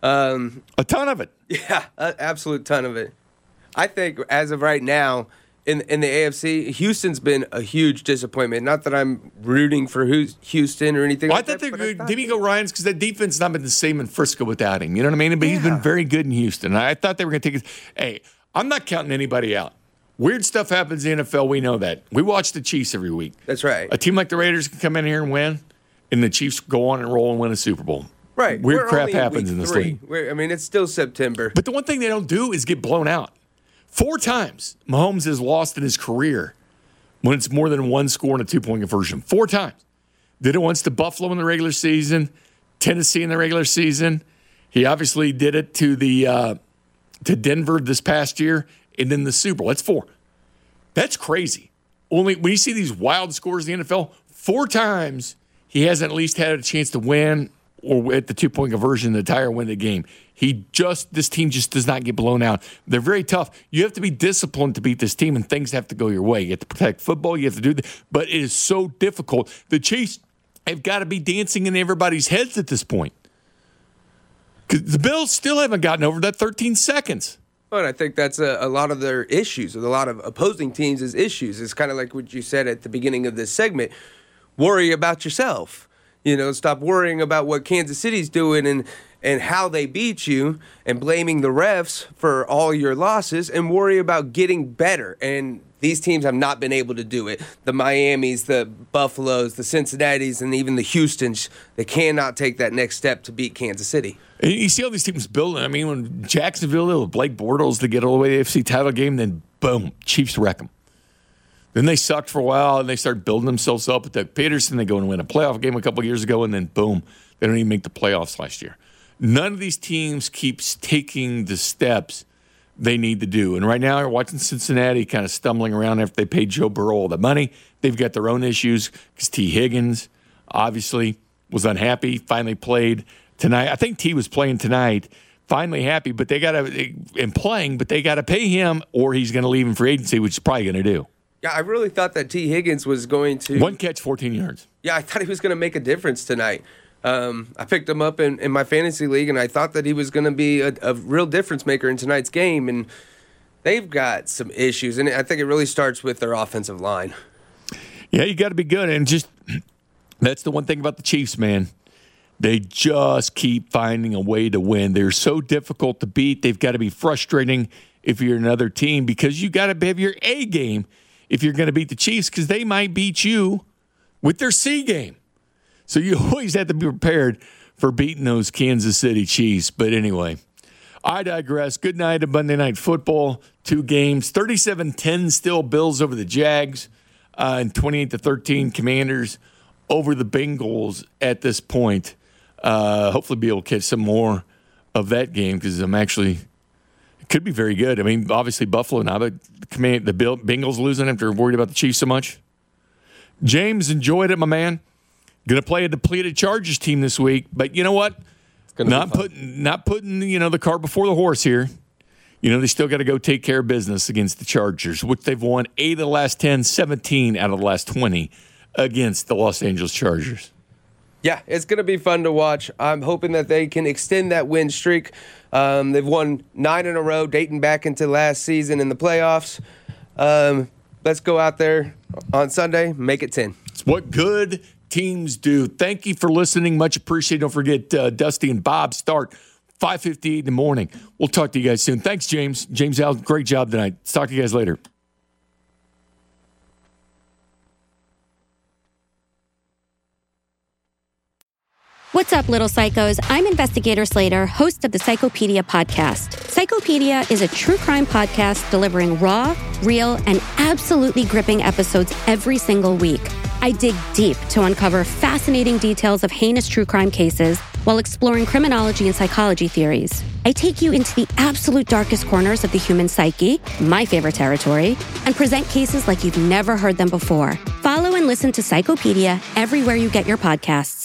A ton of it. Yeah, an absolute ton of it. I think as of right now in the AFC, Houston's been a huge disappointment. Not that I'm rooting for Houston or anything. Well, like I thought that, they were DeMeco Ryans because that defense has not been the same in Frisco without him. You know what I mean? But he's been very good in Houston. I thought they were going to take it. Hey, I'm not counting anybody out. Weird stuff happens in the NFL. We know that. We watch the Chiefs every week. That's right. A team like the Raiders can come in here and win, and the Chiefs go on and roll and win a Super Bowl. Right. Weird crap happens in this league. I mean, it's still September. But the one thing they don't do is get blown out. 4 times Mahomes has lost in his career when it's more than one score and a 2-point conversion. 4 times. Did it once to Buffalo in the regular season, Tennessee in the regular season. He obviously did it to to Denver this past year, and then the Super Bowl. That's 4. That's crazy. Only when you see these wild scores in the NFL, 4 times he hasn't at least had a chance to win or at the 2-point conversion, the entire win of the game. This team just does not get blown out. They're very tough. You have to be disciplined to beat this team, and things have to go your way. You have to protect football. You have to do that. But it is so difficult. The Chiefs have got to be dancing in everybody's heads at this point. Because the Bills still haven't gotten over that 13 seconds. Well, I think that's a lot of their issues, with a lot of opposing teams' issues. It's kind of like what you said at the beginning of this segment. Worry about yourself. Stop worrying about what Kansas City's doing and how they beat you and blaming the refs for all your losses, and worry about getting better. And these teams have not been able to do it. The Miamis, the Buffaloes, the Cincinnatis, and even the Houstons, they cannot take that next step to beat Kansas City. And you see all these teams building. I mean, when Jacksonville, with Blake Bortles to get all the way to the AFC title game, then boom, Chiefs wreck them. Then they sucked for a while, and they start building themselves up with Doug Peterson. They go and win a playoff game a couple of years ago, and then boom, they don't even make the playoffs last year. None of these teams keeps taking the steps they need to do. And right now, you're watching Cincinnati kind of stumbling around after they paid Joe Burrow all the money. They've got their own issues because T. Higgins obviously was unhappy, finally played tonight. I think T was playing tonight, finally happy, but they got to pay him or he's going to leave him for agency, which is probably going to do. Yeah, I really thought that T. Higgins was going to... 1 catch, 14 yards. Yeah, I thought he was going to make a difference tonight. I picked him up in my fantasy league, and I thought that he was going to be a real difference maker in tonight's game, and they've got some issues, and I think it really starts with their offensive line. Yeah, you got to be good, and just that's the one thing about the Chiefs, man. They just keep finding a way to win. They're so difficult to beat. They've got to be frustrating if you're another team because you got to have your A game if you're going to beat the Chiefs, because they might beat you with their C game. So you always have to be prepared for beating those Kansas City Chiefs. But anyway, I digress. Good night of Monday Night Football. 2 games. 37-10 still Bills over the Jags, and 28-13 Commanders over the Bengals at this point. Hopefully be able to catch some more of that game because I'm actually... could be very good. I mean, obviously Buffalo now, but the Bengals losing after worried about the Chiefs so much. James, enjoyed it, my man. Going to play a depleted Chargers team this week, but you know what? Not putting the cart before the horse here. They still got to go take care of business against the Chargers, which they've won 8 of the last 10, 17 out of the last 20 against the Los Angeles Chargers. Yeah, it's going to be fun to watch. I'm hoping that they can extend that win streak. They've won 9 in a row, dating back into last season in the playoffs. Let's go out there on Sunday, make it 10. It's what good teams do. Thank you for listening. Much appreciated. Don't forget Dusty and Bob start 5:58 in the morning. We'll talk to you guys soon. Thanks, James. James Al, great job tonight. Talk to you guys later. What's up, little psychos? I'm Investigator Slater, host of the Psychopedia podcast. Psychopedia is a true crime podcast delivering raw, real, and absolutely gripping episodes every single week. I dig deep to uncover fascinating details of heinous true crime cases while exploring criminology and psychology theories. I take you into the absolute darkest corners of the human psyche, my favorite territory, and present cases like you've never heard them before. Follow and listen to Psychopedia everywhere you get your podcasts.